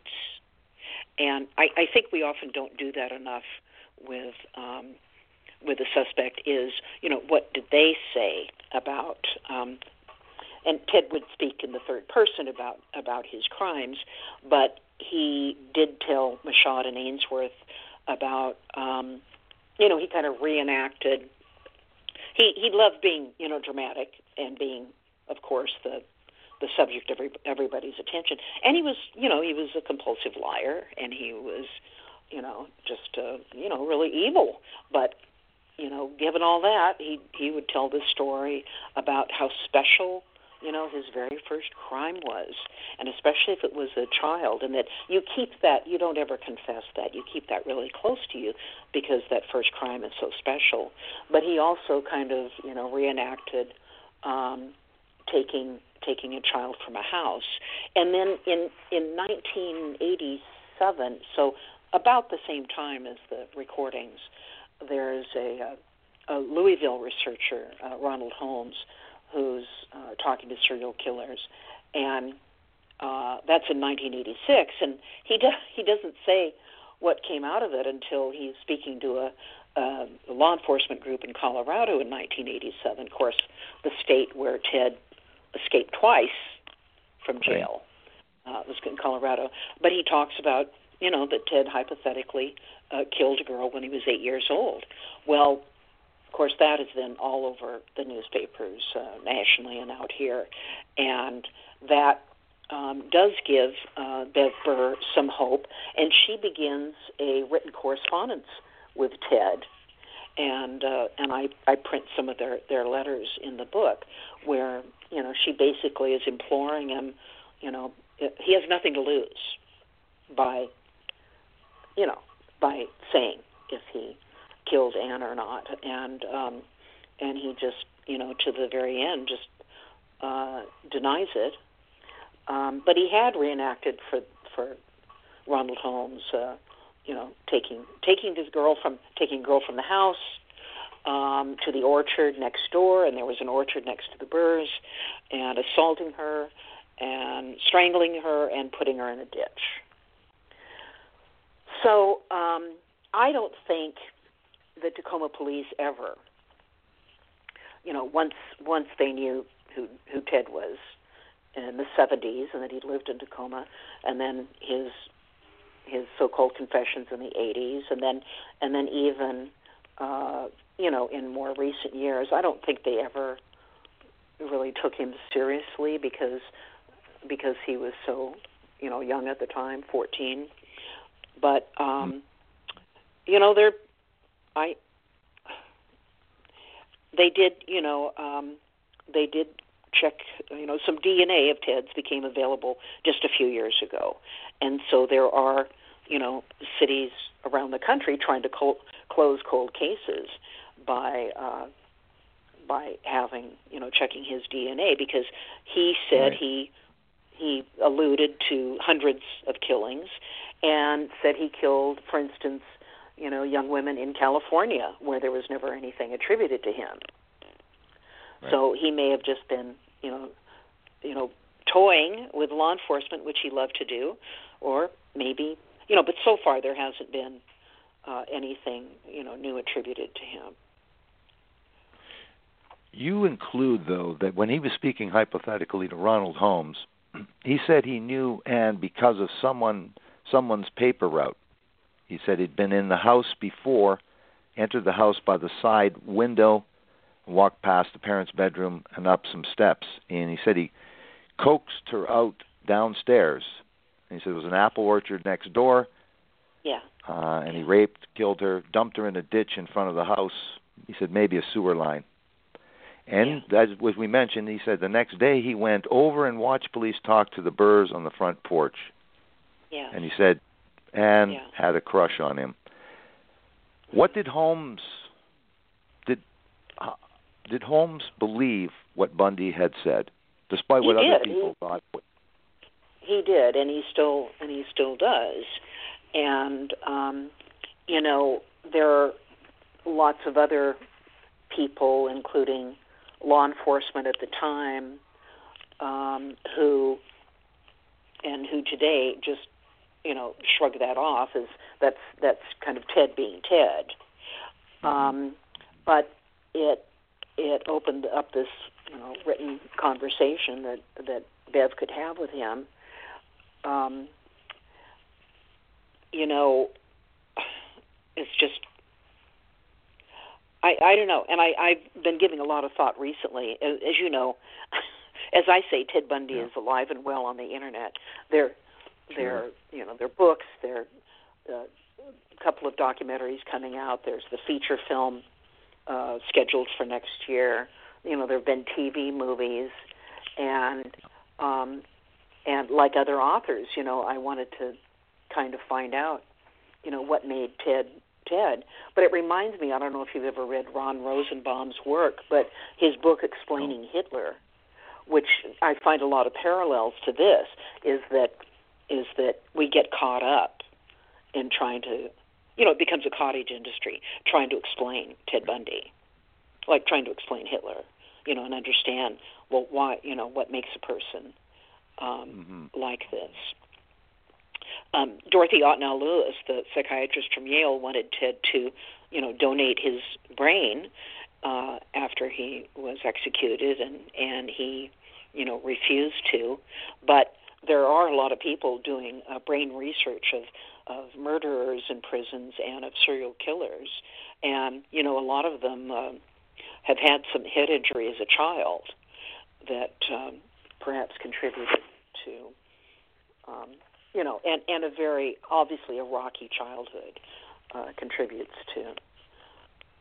and I, I think we often don't do that enough with um, with the suspect. Is, you know, what did they say about? Um, And Ted would speak in the third person about, about his crimes, but he did tell Michaud and Ainsworth about, um, you know, he kind of reenacted. He he loved being, you know, dramatic and being, of course, the the subject of every, everybody's attention. And he was, you know, he was a compulsive liar, and he was, you know, just, uh, you know, really evil. But, you know, given all that, he he would tell this story about how special, you know, his very first crime was, and especially if it was a child, and that you keep that, you don't ever confess that, you keep that really close to you because that first crime is so special. But he also kind of, you know, reenacted um, taking taking a child from a house. And then in, in nineteen eighty-seven, so about the same time as the recordings, there's a, a, a Louisville researcher, uh, Ronald Holmes, who's uh, talking to serial killers, and uh, that's in nineteen eighty-six. And he do, he doesn't say what came out of it until he's speaking to a, a law enforcement group in Colorado in nineteen eighty-seven. Of course, the state where Ted escaped twice from jail uh, was in Colorado. But he talks about, you know, that Ted hypothetically uh, killed a girl when he was eight years old. Well, of course, that is then all over the newspapers uh, nationally and out here, and that um, does give uh, Bev Burr some hope, and she begins a written correspondence with Ted, and uh, and I, I print some of their, their letters in the book, where you know she basically is imploring him. You know, he has nothing to lose by you know by saying if he killed Anne or not, and um, and he just you know to the very end just uh, denies it. Um, but he had reenacted for for Ronald Holmes, uh, you know, taking taking this girl from taking a girl from the house um, to the orchard next door, and there was an orchard next to the Burrs, and assaulting her, and strangling her, and putting her in a ditch. So um, I don't think the Tacoma police ever, you know, once once they knew who who Ted was in the seventies and that he lived in Tacoma, and then his his so-called confessions in the eighties, and then and then even uh, you know in more recent years, I don't think they ever really took him seriously because because he was so you know young at the time, fourteen. But um, you know they're I they did you know um, they did. check, you know, some D N A of Ted's became available just a few years ago. And so there are, you know, cities around the country trying to co- close cold cases by uh, by having, you know, checking his D N A, because he said right. he he alluded to hundreds of killings and said he killed, for instance, you know, young women in California where there was never anything attributed to him. Right. So he may have just been, you know, you know, toying with law enforcement, which he loved to do, or maybe, you know, but so far there hasn't been uh, anything, you know, new attributed to him. You include, though, that when he was speaking hypothetically to Ronald Holmes, he said he knew Anne because of someone, someone's paper route. He said he'd been in the house before, entered the house by the side window, walked past the parents' bedroom and up some steps. And he said he coaxed her out downstairs. And he said it was an apple orchard next door. Yeah. Uh, and he raped, killed her, dumped her in a ditch in front of the house. He said maybe a sewer line. And yeah. as we mentioned, he said the next day he went over and watched police talk to the Burrs on the front porch. Yeah. And he said Anne yeah. had a crush on him. What did Holmes... Did... Uh, Did Holmes believe what Bundy had said, despite what he other did. people he, thought? He did, and he still and he still does. And um, you know, there are lots of other people, including law enforcement at the time, um, who and who today just you know shrug that off as that's that's kind of Ted being Ted. Mm-hmm. Um, but it. It opened up this, you know, written conversation that that Bev could have with him. Um, you know, it's just, I I don't know, and I I've been giving a lot of thought recently. As, as you know, as I say, Ted Bundy yeah. is alive and well on the internet. There, sure. there, you know, there are books. There, uh, a couple of documentaries coming out. There's the feature film. Uh, scheduled for next year. You know, there have been T V movies, and um, and like other authors, you know, I wanted to kind of find out, you know, what made Ted Ted. But it reminds me, I don't know if you've ever read Ron Rosenbaum's work, but his book Explaining oh. Hitler, which I find a lot of parallels to this, is that is that we get caught up in trying to. You know, it becomes a cottage industry, trying to explain Ted Bundy, like trying to explain Hitler, you know, and understand, well, why, you know, what makes a person um, mm-hmm. like this. Um, Dorothy Otnell Lewis, the psychiatrist from Yale, wanted Ted to, you know, donate his brain uh, after he was executed, and, and he, you know, refused to. But there are a lot of people doing uh, brain research of of murderers in prisons and of serial killers. And, you know, a lot of them uh, have had some head injury as a child that um, perhaps contributed to, um, you know, and, and a very, obviously a rocky childhood uh, contributes to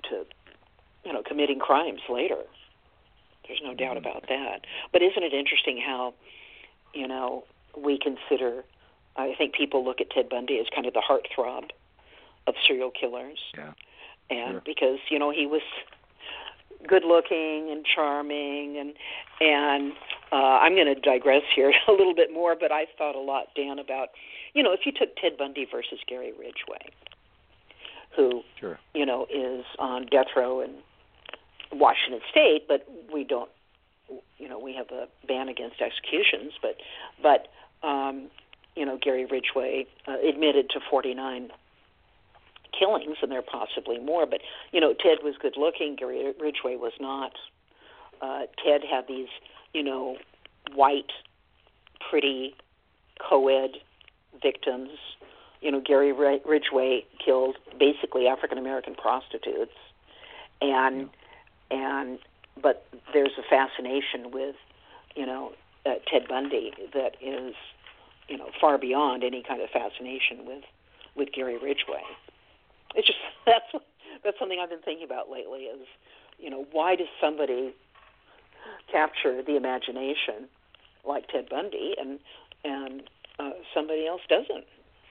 to, you know, committing crimes later. There's no doubt about that. But isn't it interesting how, you know, we consider, I think people look at Ted Bundy as kind of the heartthrob of serial killers. Yeah. And sure. because, you know, he was good looking and charming and and uh, I'm going to digress here a little bit more, but I've thought a lot, Dan, about, you know, if you took Ted Bundy versus Gary Ridgway, who, sure. you know, is on death row in Washington State, but we don't, you know, we have a ban against executions, but, but um, you know, Gary Ridgway uh, admitted to forty-nine killings, and there are possibly more, but, you know, Ted was good looking, Gary Ridgway was not. Uh, Ted had these, you know, white, pretty, co-ed victims. You know, Gary Ridgway killed basically African-American prostitutes, and and but there's a fascination with, you know, uh, Ted Bundy that is, you know, far beyond any kind of fascination with, with Gary Ridgway. It's just that's that's something I've been thinking about lately. Is, you know, why does somebody capture the imagination like Ted Bundy and and uh, somebody else doesn't?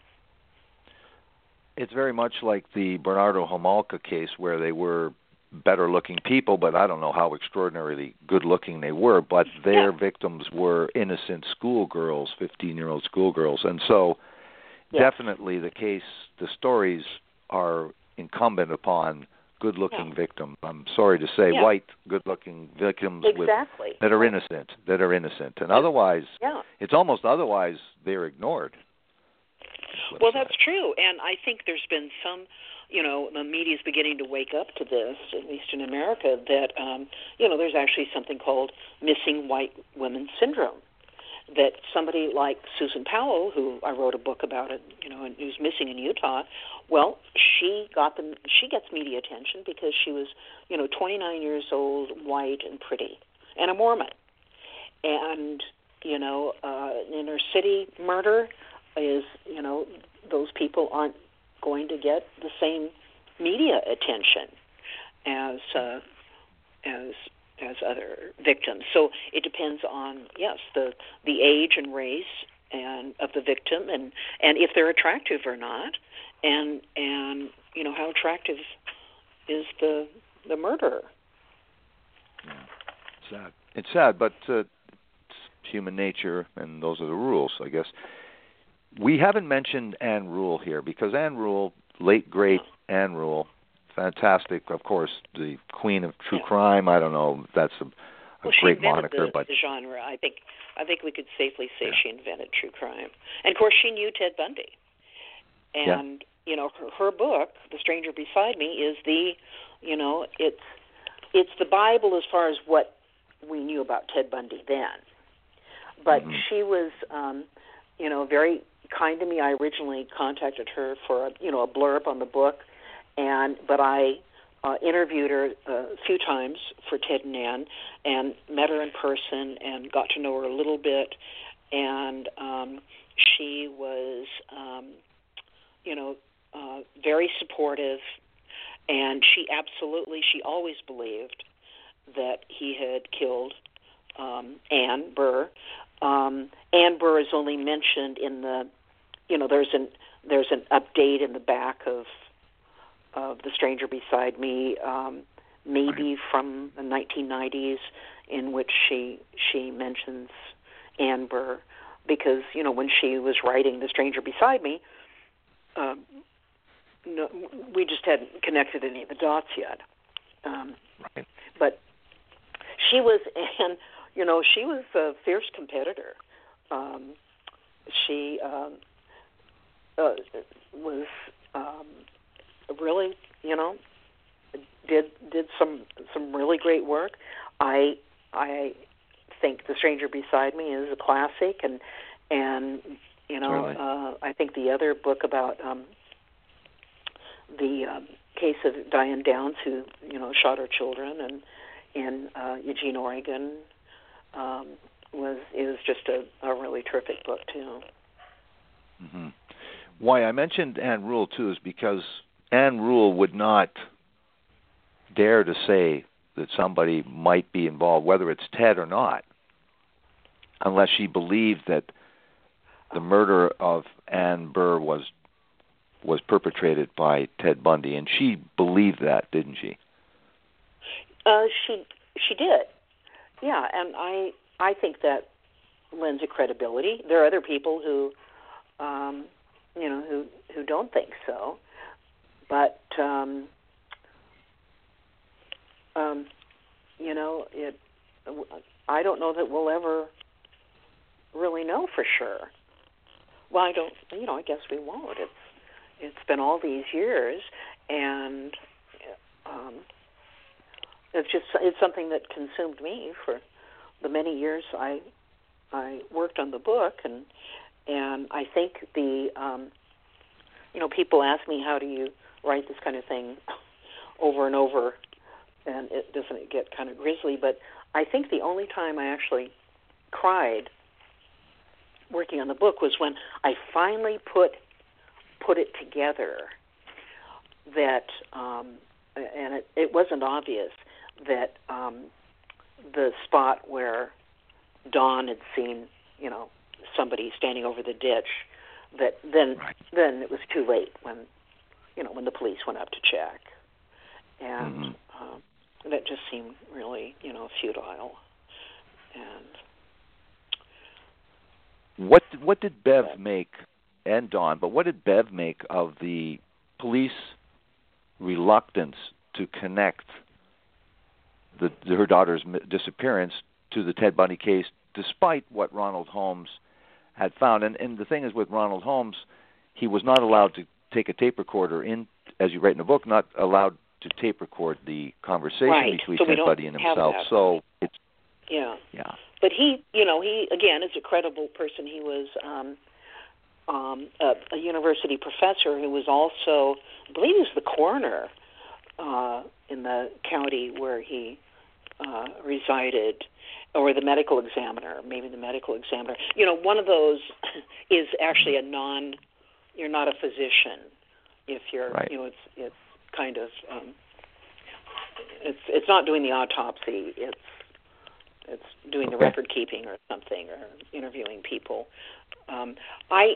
It's very much like the Bernardo Homolka case, where they were better-looking people, but I don't know how extraordinarily good-looking they were, but their yeah. victims were innocent schoolgirls, fifteen-year-old schoolgirls. And so yeah. definitely the case, the stories are incumbent upon good-looking yeah. victims. I'm sorry to say, yeah. white, good-looking victims exactly. with, that are innocent, that are innocent. And otherwise, yeah. it's almost otherwise they're ignored. Well, that's true, and I think there's been some, you know, the media's beginning to wake up to this, at least in America, that, um, you know, there's actually something called missing white women syndrome, that somebody like Susan Powell, who I wrote a book about it, you know, and who's missing in Utah, well, she got the, she gets media attention because she was, you know, twenty-nine years old, white and pretty, and a Mormon. And, you know, uh, inner city murder is, you know, those people aren't going to get the same media attention as uh, as as other victims. So it depends on, yes, the the age and race and of the victim, and, and if they're attractive or not, and and you know how attractive is the the murderer. Yeah. Sad. It's sad, but uh, it's human nature, and those are the rules, I guess. We haven't mentioned Ann Rule here, because Ann Rule, late great Ann Rule, fantastic, of course, the queen of true yeah. crime. I don't know if that's a, a well, great she invented moniker, the, but the genre. I think I think we could safely say yeah. she invented true crime. And of course, she knew Ted Bundy. And yeah. you know, her, her book, The Stranger Beside Me, is the, you know, it's it's the Bible as far as what we knew about Ted Bundy then. But mm-hmm. she was, um, you know, very kind to me. I originally contacted her for a, you know, a blurb on the book, and but I uh, interviewed her a few times for Ted and Ann, and met her in person and got to know her a little bit, and um, she was, um, you know, uh, very supportive, and she absolutely, she always believed that he had killed um, Ann Burr. Um, Ann Burr is only mentioned in the, you know, there's an there's an update in the back of of The Stranger Beside Me, um, maybe from the nineteen nineties, in which she she mentions Ann Burr, because, you know, when she was writing The Stranger Beside Me, um, no, we just hadn't connected any of the dots yet. Um, right. But she was, and you know, she was a fierce competitor. Um, she um, uh, was um, really, you know, did did some some really great work. I I think The Stranger Beside Me is a classic, and and you know, uh, I think the other book about um, the um, case of Diane Downs, who, you know, shot her children, and in uh, Eugene, Oregon, um, was is just a, a really terrific book too. Mm-hmm. Why I mentioned Ann Rule too is because Ann Rule would not dare to say that somebody might be involved, whether it's Ted or not, unless she believed that the murder of Ann Burr was was perpetrated by Ted Bundy, and she believed that, didn't she? Uh, she she did, yeah, and I I think that lends a credibility. There are other people who, um, you know, who who don't think so, but um, um, you know, it. I don't know that we'll ever really know for sure. Well, I don't. You know, I guess we won't. It's it's been all these years, and um, it's just it's something that consumed me for the many years I I worked on the book, and and I think the um, you know, people ask me, how do you write this kind of thing over and over, and it doesn't it get kind of grisly, but I think the only time I actually cried working on the book was when I finally put put it together that, um, and it, it wasn't obvious, that um, the spot where Dawn had seen, you know, somebody standing over the ditch, that then right. then it was too late when, you know, when the police went up to check. And mm-hmm. um, that just seemed really, you know, futile. And What did, what did Bev make, and Dawn, but what did Bev make of the police reluctance to connect the, her daughter's disappearance to the Ted Bundy case, despite what Ronald Holmes had found? And, and the thing is, with Ronald Holmes, he was not allowed to take a tape recorder in, as you write in the book, not allowed to tape record the conversation right. between so Ted Bundy and himself. That. So it's yeah, yeah. But he, you know, he again is a credible person. He was um, um, a, a university professor who was also, I believe, he was the coroner uh, in the county where he uh, resided, or the medical examiner, maybe the medical examiner. You know, one of those is actually a non. You're not a physician if you're. Right. You know, it's it's kind of. Um, it's it's not doing the autopsy. It's It's doing okay. the record keeping or something, or interviewing people. Um, I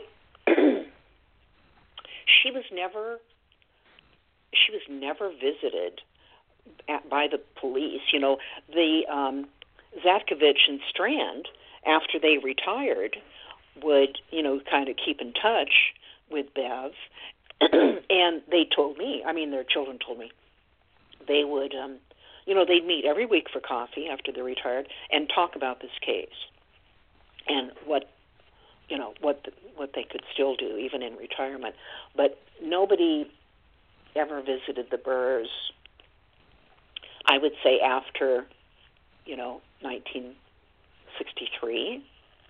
she was never she was never visited at, by the police. You know, the um, Zatkovich and Strand, after they retired, would you know kind of keep in touch with Bev, and they told me. I mean, their children told me they would. Um, You know, they'd meet every week for coffee after they retired and talk about this case and what, you know, what the, what they could still do even in retirement. But nobody ever visited the Burrs, I would say, after, you know, nineteen sixty-three.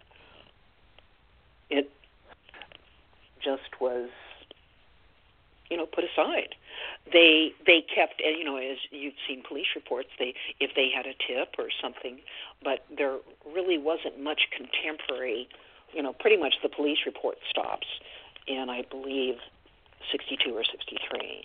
It just was, you know, put aside. They they kept, you know, as you've seen police reports, they if they had a tip or something, but there really wasn't much contemporary, you know, pretty much the police report stops in, I believe, sixty-two or sixty-three.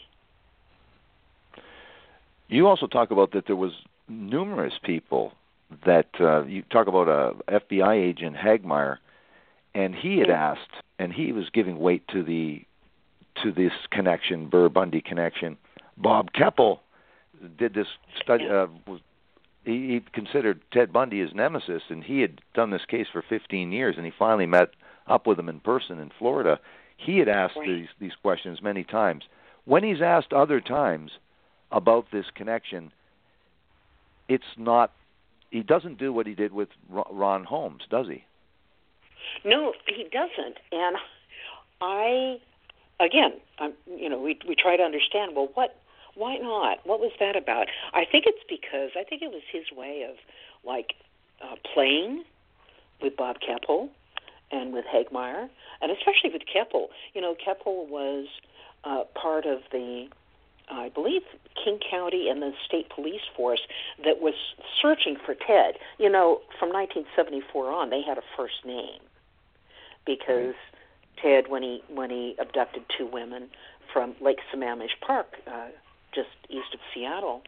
You also talk about that there was numerous people that, uh, you talk about a F B I agent, Hagmeyer, and he had mm-hmm. asked, and he was giving weight to the to this connection, Burr-Bundy connection. Bob Keppel did this study. Uh, was, he, he considered Ted Bundy his nemesis, and he had done this case for fifteen years, and he finally met up with him in person in Florida. He had asked right. these, these questions many times. When he's asked other times about this connection, it's not, he doesn't do what he did with Ron Holmes, does he? No, he doesn't. And I... Again, um, you know, we we try to understand. Well, what? Why not? What was that about? I think it's because I think it was his way of, like, uh, playing with Bob Keppel and with Hagmeyer, and especially with Keppel. You know, Keppel was uh, part of the, I believe, King County and the state police force that was searching for Ted. You know, from nineteen seventy-four on, they had a first name because. Ted, when he when he abducted two women from Lake Sammamish Park, uh, just east of Seattle,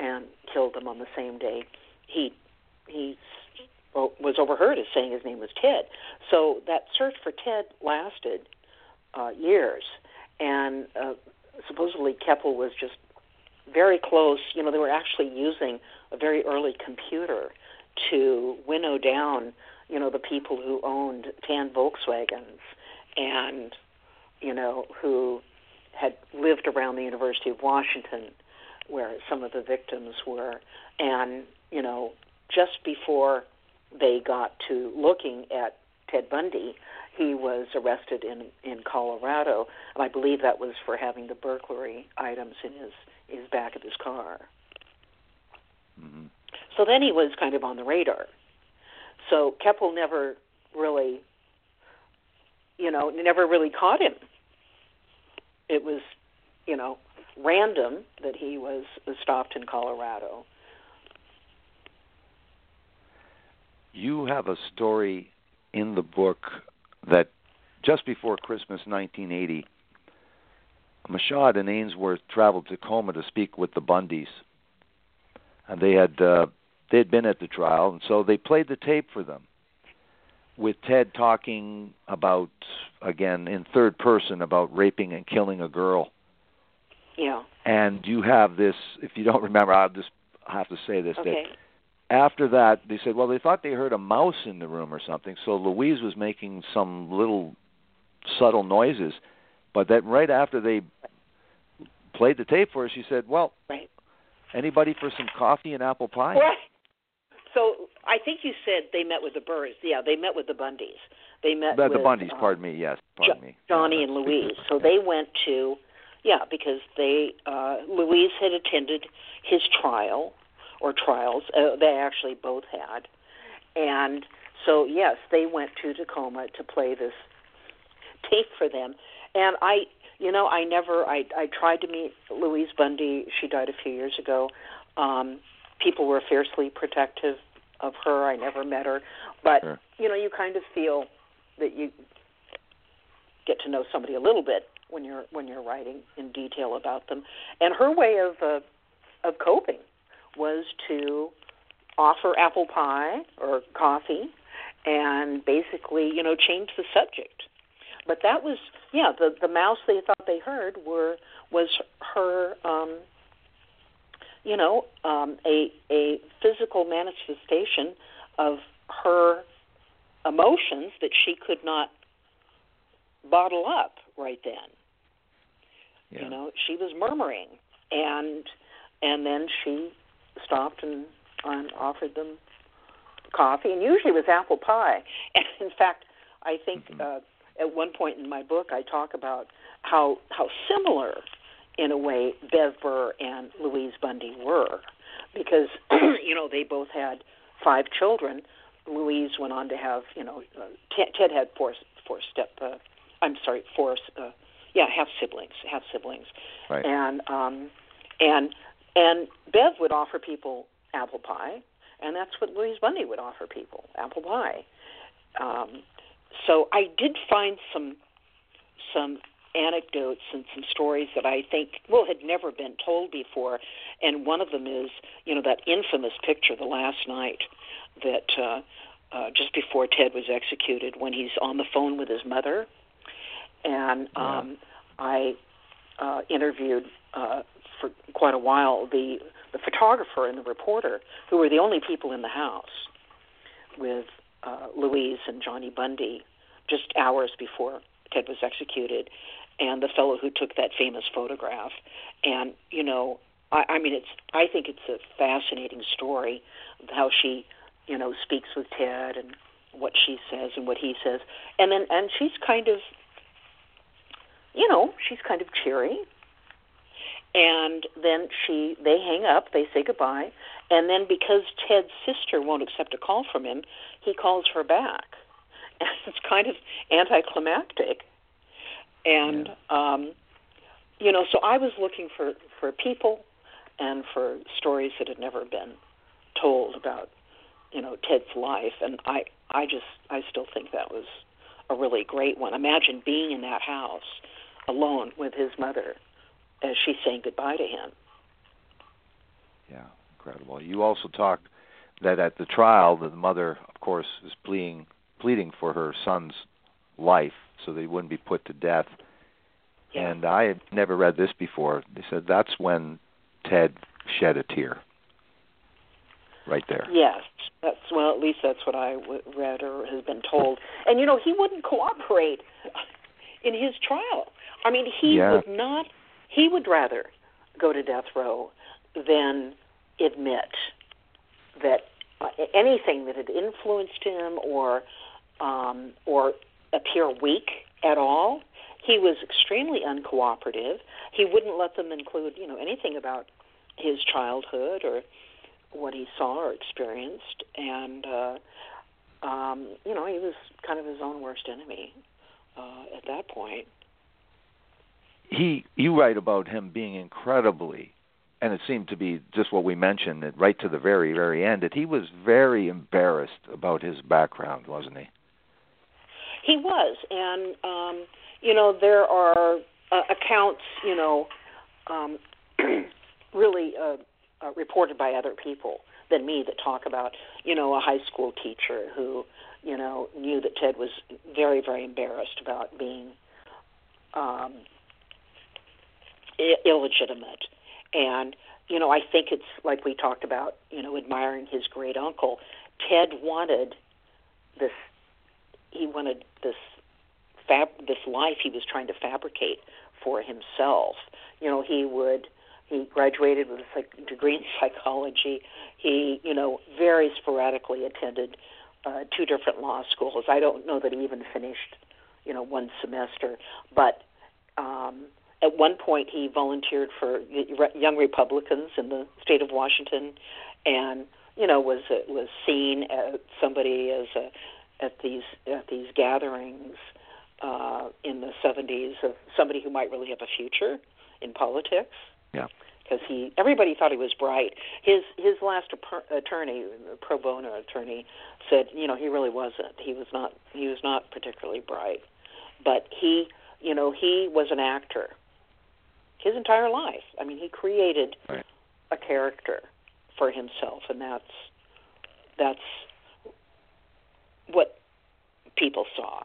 and killed them on the same day. He he was overheard as saying his name was Ted. So that search for Ted lasted uh, years, and uh, supposedly Keppel was just very close. You know, they were actually using a very early computer to winnow down, you know, the people who owned tan Volkswagens and, you know, who had lived around the University of Washington where some of the victims were. And, you know, just before they got to looking at Ted Bundy, he was arrested in in Colorado, and I believe that was for having the burglary items in his, his back of his car. Mm-hmm. So then he was kind of on the radar. So Keppel never really, you know, never really caught him. It was, you know, random that he was stopped in Colorado. You have a story in the book that just before Christmas nineteen eighty, Michaud and Ainsworth traveled to Tacoma to speak with the Bundys. And they had uh, they had been at the trial, and so they played the tape for them with Ted talking about, again, in third person, about raping and killing a girl. Yeah. And you have this, if you don't remember, I'll just have to say this, okay. that after that, they said, well, they thought they heard a mouse in the room or something, so Louise was making some little subtle noises, but that right after they played the tape for her, she said, well, right. Anybody for some coffee and apple pie? Right. So I think you said they met with the Burrs. Yeah, they met with the Bundys. They met the, with... The Bundys, um, pardon me, yes, pardon jo- me. Johnny yeah, and Louise. So they went to... Yeah, because they... Uh, Louise had attended his trial, or trials. Uh, they actually both had. And so, yes, they went to Tacoma to play this tape for them. And I... You know, I never, I, I tried to meet Louise Bundy. She died a few years ago. Um, people were fiercely protective of her. I never met her. But, sure. you know, you kind of feel that you get to know somebody a little bit when you're when you're writing in detail about them. And her way of uh, of coping was to offer apple pie or coffee and basically, you know, change the subject. But that was, yeah, the the mouse they thought they heard were was her, um, you know, um, a a physical manifestation of her emotions that she could not bottle up right then. Yeah. You know, she was murmuring, and and then she stopped and, and offered them coffee, and usually it was apple pie. And in fact, I think. Mm-hmm. Uh, At one point in my book, I talk about how how similar, in a way, Bev Burr and Louise Bundy were, because you know they both had five children. Louise went on to have, you know, uh, Ted, Ted had four four step. Uh, I'm sorry, four. Uh, yeah, half siblings, half siblings, right. and um, and and Bev would offer people apple pie, and that's what Louise Bundy would offer people, apple pie. Um, So I did find some some anecdotes and some stories that I think, well, had never been told before. And one of them is, you know, that infamous picture, The Last Night, that uh, uh, just before Ted was executed, when he's on the phone with his mother. And um, yeah. I uh, interviewed uh, for quite a while the, the photographer and the reporter, who were the only people in the house with Uh, Louise and Johnny Bundy, just hours before Ted was executed, and the fellow who took that famous photograph. And you know, I, I mean, it's I think it's a fascinating story how she, you know, speaks with Ted and what she says and what he says, and then and she's kind of, you know, she's kind of cheery. And then she, they hang up, they say goodbye, and then because Ted's sister won't accept a call from him, he calls her back. And it's kind of anticlimactic. And, yeah. um, you know, so I was looking for, for people and for stories that had never been told about, you know, Ted's life. And I, I just, I still think that was a really great one. Imagine being in that house alone with his mother as she's saying goodbye to him. Yeah, incredible. You also talked that at the trial, the mother, of course, is pleading pleading for her son's life so that he wouldn't be put to death. Yeah. And I had never read this before. They said that's when Ted shed a tear. Right there. Yes, that's well. At least that's what I w- read or has been told. And you know, he wouldn't cooperate in his trial. I mean, he yeah. would not. He would rather go to death row than admit that uh, anything that had influenced him or um, or appear weak at all. He was extremely uncooperative. He wouldn't let them include, you know, anything about his childhood or what he saw or experienced, and uh, um, you know, he was kind of his own worst enemy uh, at that point. He, you write about him being incredibly, and it seemed to be just what we mentioned, that right to the very, very end, that he was very embarrassed about his background, wasn't he? He was, and um, you know, there are uh, accounts, you know, um, really. Uh, Uh, reported by other people than me that talk about, you know, a high school teacher who, you know, knew that Ted was very, very embarrassed about being um, I- illegitimate. And, you know, I think it's like we talked about, you know, admiring his great uncle. Ted wanted this, he wanted this, fab- this life he was trying to fabricate for himself. You know, he would... He graduated with a psych- degree in psychology. He, you know, very sporadically attended uh, two different law schools. I don't know that he even finished, you know, one semester. But um, at one point, he volunteered for Young Republicans in the state of Washington, and you know, was uh, was seen as somebody as a, at these at these gatherings uh, in the seventies of somebody who might really have a future in politics. Yeah, because he everybody thought he was bright. His his last attorney, pro bono attorney, said you know he really wasn't. He was not he was not particularly bright, but he you know he was an actor his entire life. I mean, he created right. a character for himself, and that's that's what people saw.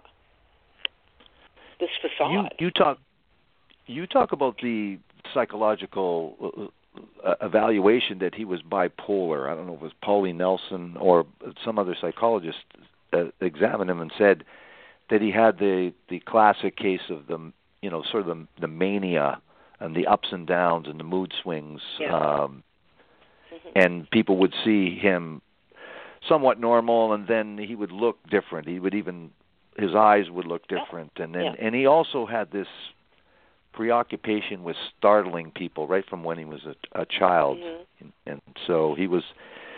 This facade. You, you talk you talk about the psychological uh, evaluation that he was bipolar. I don't know if it was Pauline Nelson or some other psychologist uh, examined him and said that he had the, the classic case of the, you know, sort of the, the mania and the ups and downs and the mood swings. Yeah. Um, mm-hmm. And people would see him somewhat normal, and then he would look different. He would even, his eyes would look different. Yeah. And then, yeah. and he also had this preoccupation with startling people right from when he was a, a child, mm-hmm. and, and so he was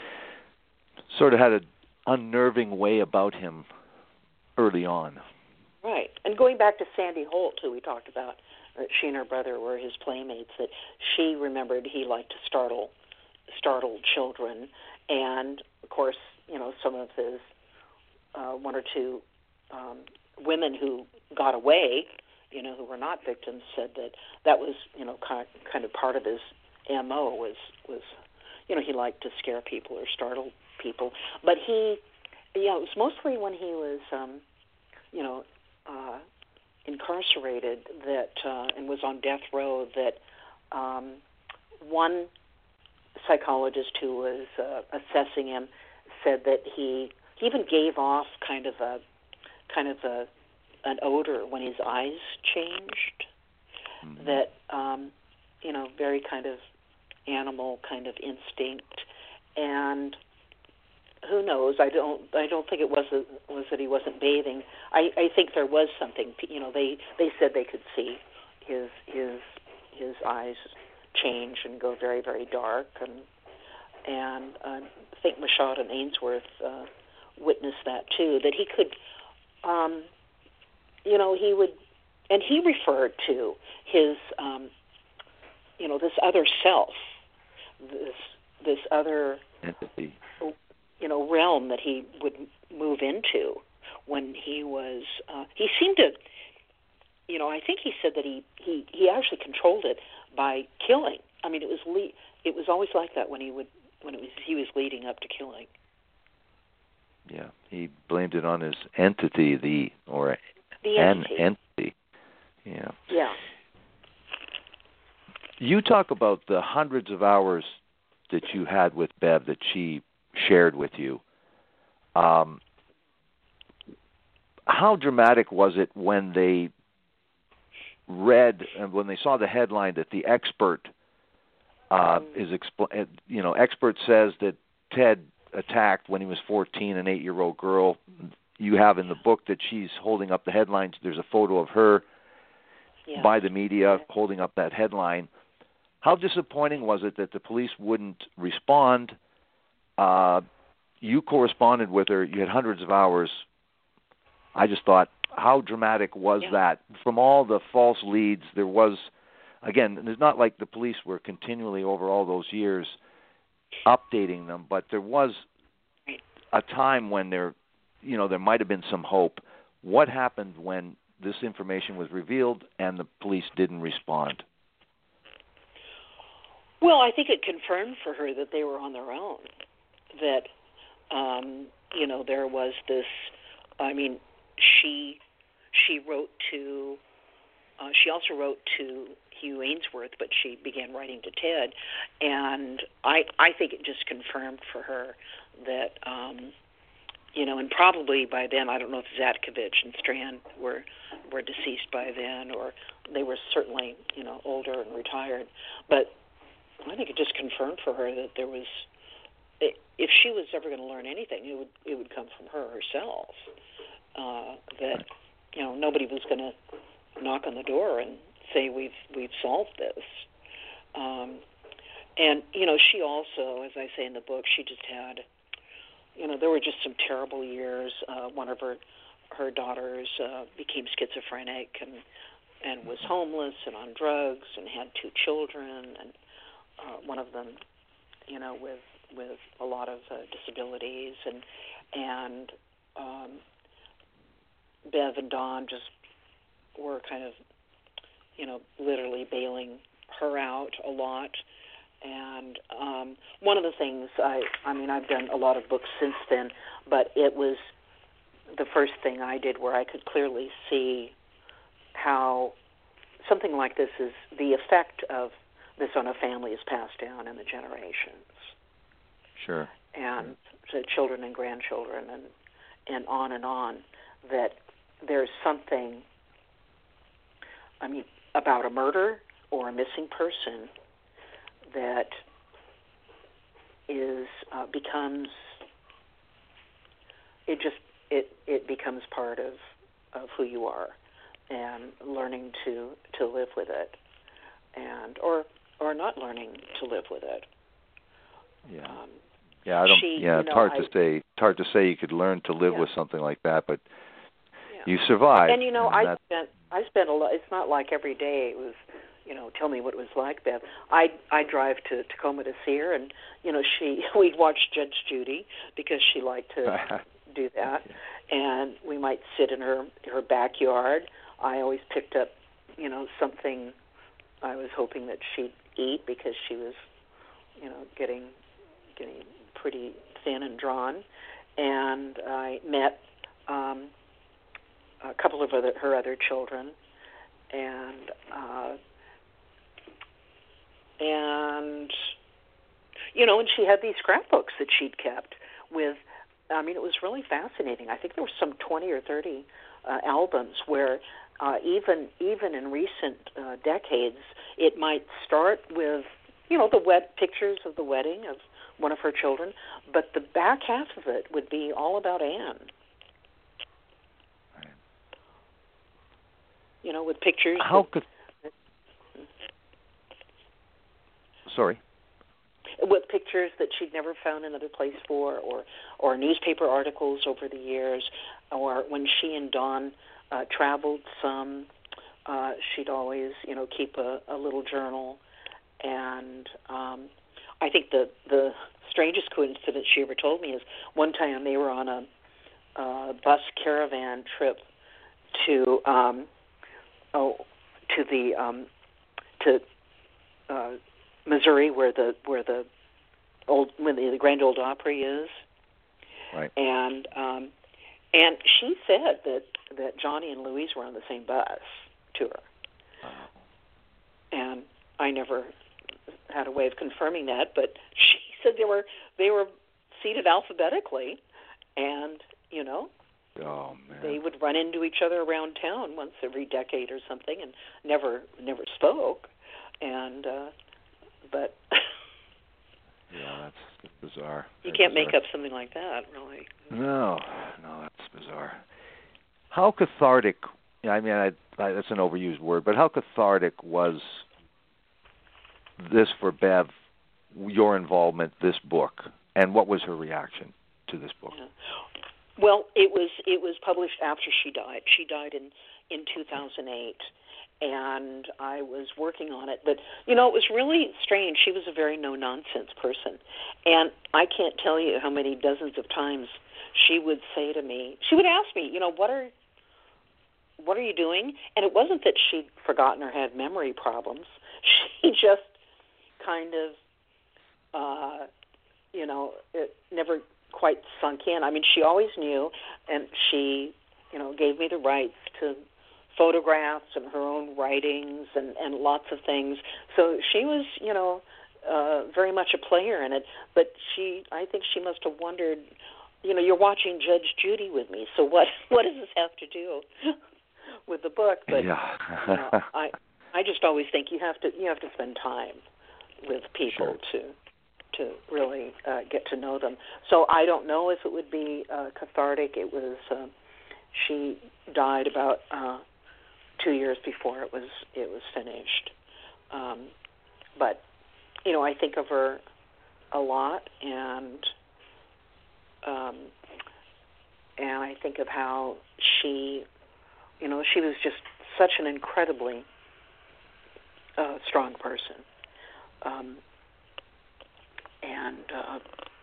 sort of had an unnerving way about him early on. Right, and going back to Sandy Holt, who we talked about, that she and her brother were his playmates, that she remembered he liked to startle, startle children, and of course, you know, some of his uh, one or two um, women who got away, you know, who were not victims, said that that was, you know, kind of, kind of part of his M O was, was, you know, he liked to scare people or startle people. But he, yeah, it was mostly when he was, um, you know, uh, incarcerated that uh, and was on death row that um, one psychologist who was uh, assessing him said that he, he even gave off kind of a, kind of a, an odor when his eyes changed, mm-hmm. that, um, you know, very kind of animal kind of instinct. And who knows? I don't. I don't think it was a, was that he wasn't bathing. I, I think there was something. You know, they, they said they could see his his his eyes change and go very very dark, and and uh, I think Michaud and Ainsworth uh, witnessed that too. That he could. Um, You know, he would, and he referred to his, um, you know, this other self, this this other entity, you know, realm that he would move into when he was. Uh, he seemed to, you know, I think he said that he, he, he actually controlled it by killing I mean, it was le- it was always like that when he would when it was he was leading up to killing. Yeah, he blamed it on his entity, the or the an entity. entity. Yeah. Yeah. You talk about the hundreds of hours that you had with Bev that she shared with you. Um, how dramatic was it when they read and when they saw the headline that the expert uh, is expl- you know expert says that Ted attacked when he was fourteen an eight-year-old girl. You have in the book that she's holding up the headlines. There's a photo of her yeah. by the media holding up that headline. How disappointing was it that the police wouldn't respond? Uh, you corresponded with her. You had hundreds of hours. I just thought, how dramatic was yeah. that? From all the false leads, there was, again, it's not like the police were continually over all those years updating them, but there was a time when there, you know, there might have been some hope. What happened when this information was revealed and the police didn't respond? Well, I think it confirmed for her that they were on their own. That, um, you know, there was this. I mean, she she wrote to. Uh, she also wrote to Hugh Ainsworth, but she began writing to Ted, and I I think it just confirmed for her that, um, you know, and probably by then, I don't know if Zatkovich and Strand were were deceased by then, or they were certainly, you know, older and retired, but I think it just confirmed for her that there was, if she was ever going to learn anything, it would it would come from her herself. Uh, that, you know, nobody was going to knock on the door and say we've we've solved this. Um, and you know, she also, as I say in the book, she just had, you know, there were just some terrible years. Uh, one of her her daughters uh, became schizophrenic and and was homeless and on drugs and had two children, and uh, one of them, you know, with with a lot of uh, disabilities, and and um, Bev and Don just were kind of, you know, literally bailing her out a lot. And um, one of the things, I, I mean, I've done a lot of books since then, but it was the first thing I did where I could clearly see how something like this is, the effect of this on a family is passed down in the generations. Sure. And to children and grandchildren and, and on and on, that there's something, I mean, about a murder or a missing person that is uh, becomes it just it it becomes part of of who you are, and learning to to live with it, and or or not learning to live with it. Yeah. Um, yeah, I don't. she, yeah, you it's know, hard I, to say. It's hard to say you could learn to live yeah. with something like that, but yeah. you survived. And you know, and I that, spent I spent a lot. It's not like every day it was, you know, tell me what it was like, Bev. I I drive to Tacoma to see her, and you know, she we'd watch Judge Judy because she liked to do that, and we might sit in her her backyard. I always picked up, you know, something I was hoping that she'd eat because she was, you know, getting getting pretty thin and drawn, and I met um, a couple of other her other children, and uh, and you know, and she had these scrapbooks that she'd kept with. I mean, it was really fascinating. I think there were some twenty or thirty uh, albums where uh, even even in recent uh, decades, it might start with, you know, the wet pictures of the wedding of one of her children, but the back half of it would be all about Anne. Right. You know, with pictures. How that, could? Sorry. With pictures that she'd never found another place for, or or newspaper articles over the years, or when she and Don uh, traveled some, uh, she'd always, you know, keep a, a little journal. And um, I think the the strangest coincidence she ever told me is one time they were on a, a bus caravan trip to um, oh to the um, to uh, Missouri, where the where the old when the, the Grand Ole Opry is. Right. And um, and she said that, that Johnny and Louise were on the same bus tour. Wow. And I never had a way of confirming that, but she said they were they were seated alphabetically, and you know, oh, man. they would run into each other around town once every decade or something, and never never spoke. And uh, but yeah, that's bizarre. You Very can't bizarre. make up something like that, really. No, no, that's bizarre. How cathartic? I mean, I, I, that's an overused word, but how cathartic was this for Bev? Your involvement, this book, and what was her reaction to this book? Yeah. Well, it was it was published after she died. She died in in two thousand eight. And I was working on it. But, you know, it was really strange. She was a very no-nonsense person. And I can't tell you how many dozens of times she would say to me, she would ask me, you know, what are what are you doing? And it wasn't that she'd forgotten or had memory problems. She just kind of, uh, you know, it never quite sunk in. I mean, she always knew, and she, you know, gave me the rights to photographs and her own writings and, and lots of things. So she was, you know, uh, very much a player in it. But she, I think she must have wondered, you know, you're watching Judge Judy with me, so what what does this have to do with the book? But yeah. you know, I I just always think you have to you have to spend time with people Sure. to to really uh, get to know them. So I don't know if it would be uh, cathartic. It was uh, she died about. Uh, two years before it was it was finished. Um, but, you know, I think of her a lot, and um, and I think of how she, you know, she was just such an incredibly uh, strong person. Um, and uh,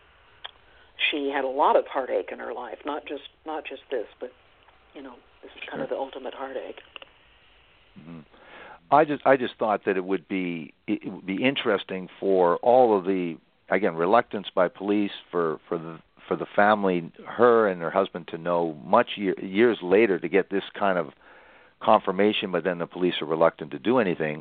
she had a lot of heartache in her life, not just not just this, but, you know, this is kind Sure. of the ultimate heartache. Mm-hmm. I just I just thought that it would be it would be interesting for all of the, again, reluctance by police for for the for the family, her and her husband, to know much year, years later to get this kind of confirmation, but then the police are reluctant to do anything.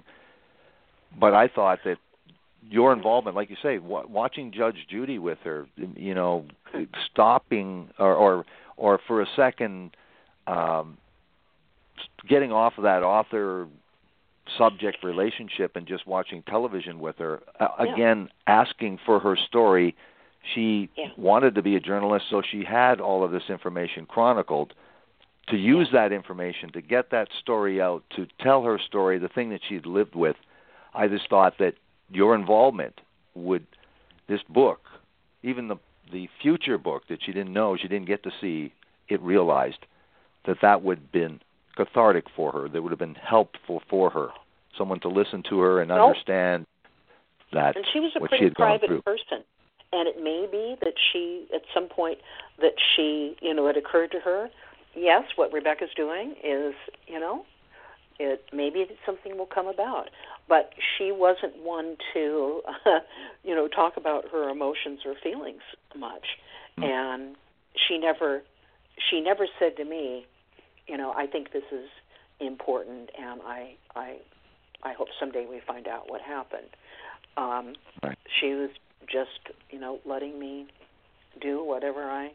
But I thought that your involvement, like you say, w- watching Judge Judy with her, you know, stopping or or, or for a second. Um, getting off of that author-subject relationship and just watching television with her, uh, Yeah. again, asking for her story. She Yeah. wanted to be a journalist, so she had all of this information chronicled. To use Yeah. that information, to get that story out, to tell her story, the thing that she'd lived with, I just thought that your involvement would, this book, even the the future book that she didn't know, she didn't get to see it realized, that that would have been cathartic for her, that would have been helpful for her, someone to listen to her and Well, understand that and she was a what she pretty had gone private through. person, and it may be that she, at some point, that she, you know, it occurred to her, yes, what Rebecca's doing is, you know, it maybe something will come about, but she wasn't one to, uh, you know, talk about her emotions or feelings much, Mm. and she never, she never said to me, you know, I think this is important, and I, I, I hope someday we find out what happened. Um, Right. She was just, you know, letting me do whatever I,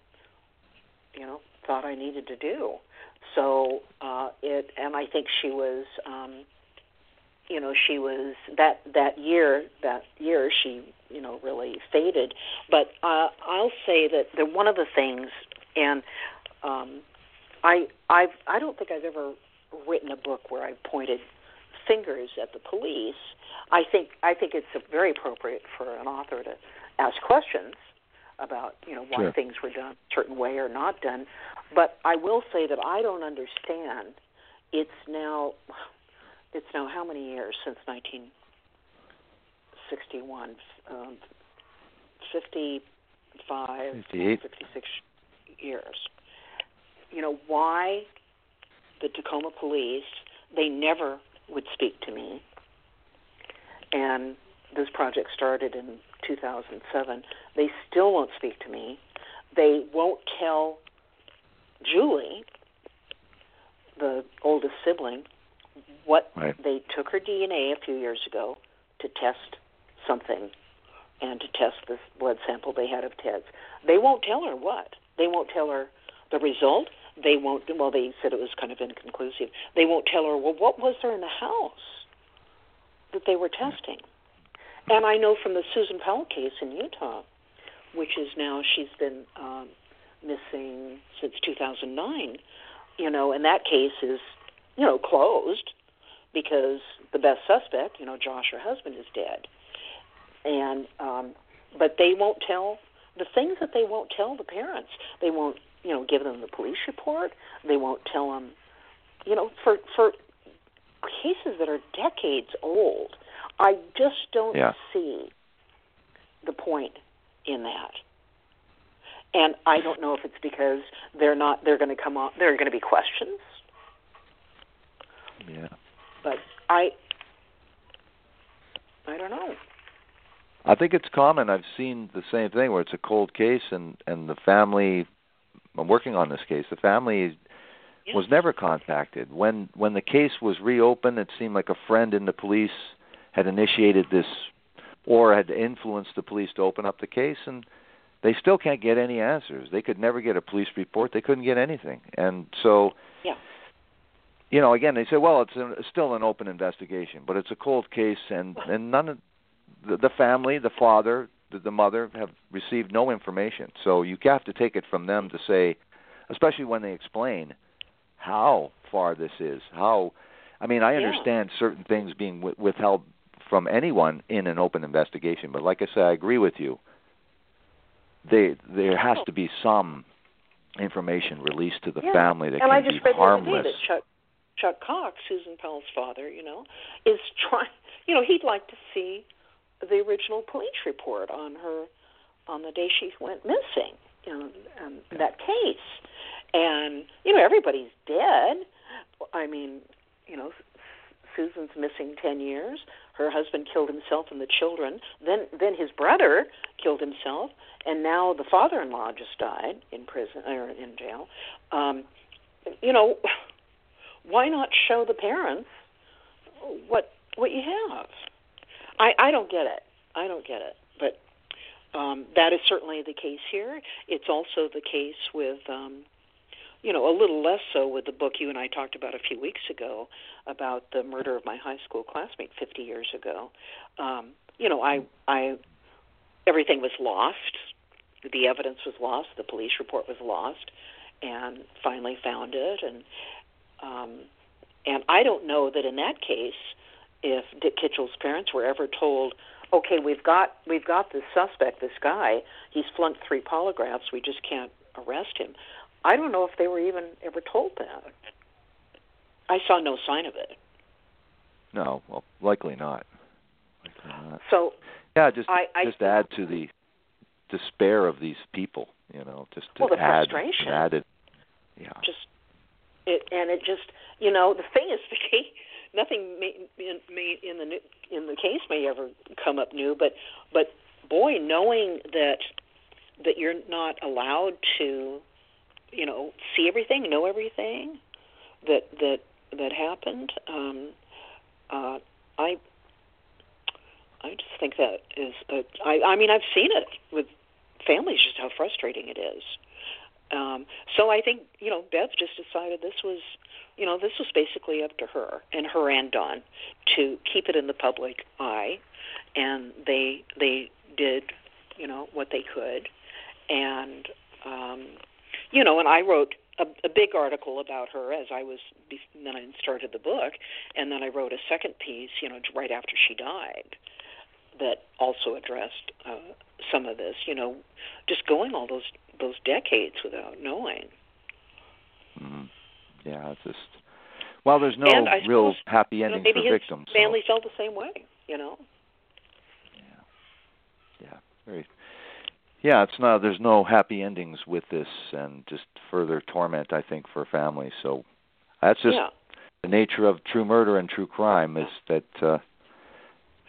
you know, thought I needed to do. So uh, it, and I think she was, um, you know, she was that that year. That year, she, you know, really faded. But uh, I'll say that the one of the things, and um, I I've I don't think I've ever written a book where I pointed fingers at the police. I think I think it's very appropriate for an author to ask questions about, you know, why Sure. things were done a certain way or not done. But I will say that I don't understand. It's now it's now how many years since nineteen sixty-one? Um, fifty-five, fifty-eight. fifty-six years. You know, why the Tacoma police, they never would speak to me. And this project started in two thousand seven. They still won't speak to me. They won't tell Julie, the oldest sibling, what right. they took her D N A a few years ago to test something and to test this blood sample they had of Ted's. They won't tell her what. They won't tell her the result. They won't, well, they said it was kind of inconclusive. They won't tell her, well, what was there in the house that they were testing? And I know from the Susan Powell case in Utah, which is now, she's been um, missing since two thousand nine, you know, and that case is, you know, closed because the best suspect, you know, Josh, her husband, is dead. And, um, but they won't tell, the things that they won't tell the parents, they won't, you know, give them the police report. They won't tell them, you know, for for cases that are decades old. I just don't yeah. see the point in that. And I don't know if it's because they're not, they're going to come up, there are going to be questions. Yeah. But I, I don't know. I think it's common. I've seen the same thing where it's a cold case and, and the family, I'm working on this case, the family yeah. was never contacted. When when the case was reopened, it seemed like a friend in the police had initiated this or had influenced the police to open up the case, and they still can't get any answers. They could never get a police report. They couldn't get anything. And so, yeah. you know, again, they say, well, it's, a, it's still an open investigation, but it's a cold case, and, and none of the, the family, the father, the, the mother have received no information. So you have to take it from them to say, especially when they explain how far this is, how, I mean, I understand yeah. certain things being w- withheld from anyone in an open investigation, but like I said, I agree with you. They, there has to be some information released to the yeah. family that and can I just be read harmless. The other day that Chuck, Chuck Cox, Susan Powell's father, you know, is trying, you know, he'd like to see the original police report on her on the day she went missing, you know, um, yeah. that case. And, you know, everybody's dead. I mean, you know, Susan's missing ten years. Her husband killed himself and the children. Then then his brother killed himself. And now the father-in-law just died in prison or in jail. Um, you know, why not show the parents what what you have? I, I don't get it. I don't get it. But um, that is certainly the case here. It's also the case with, um, you know, a little less so with the book you and I talked about a few weeks ago about the murder of my high school classmate fifty years ago. Um, you know, I, I, everything was lost. The evidence was lost. The police report was lost, and finally found it. And um, and I don't know that in that case, if Dick Kitchell's parents were ever told, okay, we've got we've got this suspect, this guy, he's flunked three polygraphs, we just can't arrest him. I don't know if they were even ever told that. I saw no sign of it. No, well, likely not. Likely not. So yeah, just I, I, just add to the despair of these people, you know, just to well, the add, frustration. add it. Yeah. Just it, and it just, you know, the thing is, nothing may, in, may in the new, in the case may ever come up new, but but boy, knowing that that you're not allowed to, you know, see everything, know everything that that that happened. Um, uh, I I just think that is. A, I I mean, I've seen it with families, just how frustrating it is. Um, so I think, you know, Bev just decided this was, you know, this was basically up to her and her and Don to keep it in the public eye, and they they did, you know, what they could, and um, you know, and I wrote a, a big article about her as I was, and then I started the book, and then I wrote a second piece, you know, right after she died, that also addressed uh, some of this, you know, just going all those those decades without knowing. Mm. Yeah, it's just, well, there's no and I real suppose, happy ending you know, maybe for his victims. family so. felt the same way, you know. Yeah, yeah, very. Yeah, it's not. There's no happy endings with this, and just further torment, I think, for families. So that's just yeah. the nature of true murder and true crime is that uh,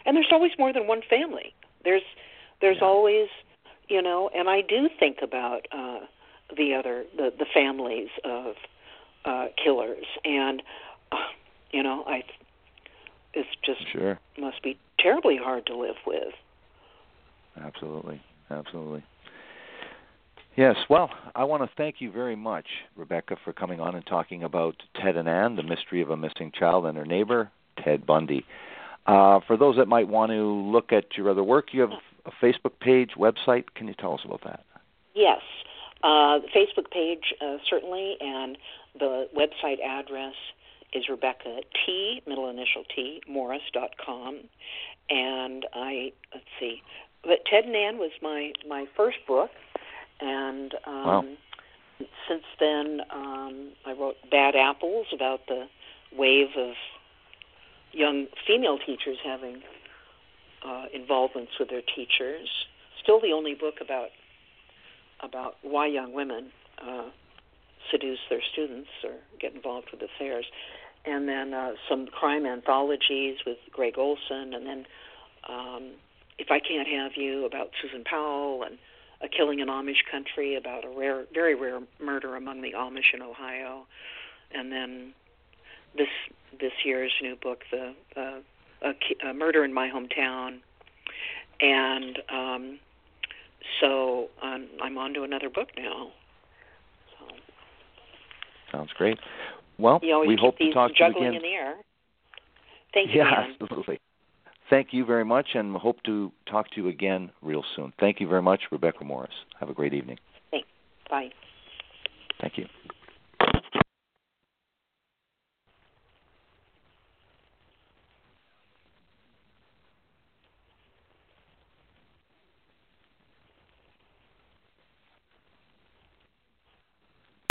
and there's always more than one family. There's there's yeah. always, you know, and I do think about uh, the other the, the families of uh, killers, and uh, you know, I it's just sure. must be terribly hard to live with. Absolutely, absolutely. Yes, well, I want to thank you very much, Rebecca, for coming on and talking about Ted and Ann, the mystery of a missing child and her neighbor, Ted Bundy. Uh, for those that might want to look at your other work, you have a Facebook page, website. Can you tell us about that? Yes, uh, the Facebook page, uh, certainly, and the website address is Rebecca T, middle initial T, Morris dot com. And I, let's see, but Ted and Ann was my, my first book. And um, wow. since then, um, I wrote Bad Apples about the wave of young female teachers having uh, involvements with their teachers. Still the only book about about why young women uh, seduce their students or get involved with affairs. And then uh, some crime anthologies with Greg Olson, and then um, If I Can't Have You about Susan Powell, and A Killing in Amish Country about a rare, very rare murder among the Amish in Ohio, and then this this year's new book, the uh, a, a Murder in My Hometown, and um, so um, I'm on to another book now. So, sounds great. Well, you always we keep hope these to talk to you juggling again. in the air. Thank you, Yeah, Dan. absolutely. Thank you very much, and hope to talk to you again real soon. Thank you very much, Rebecca Morris. Have a great evening. Thanks. Bye. Thank you.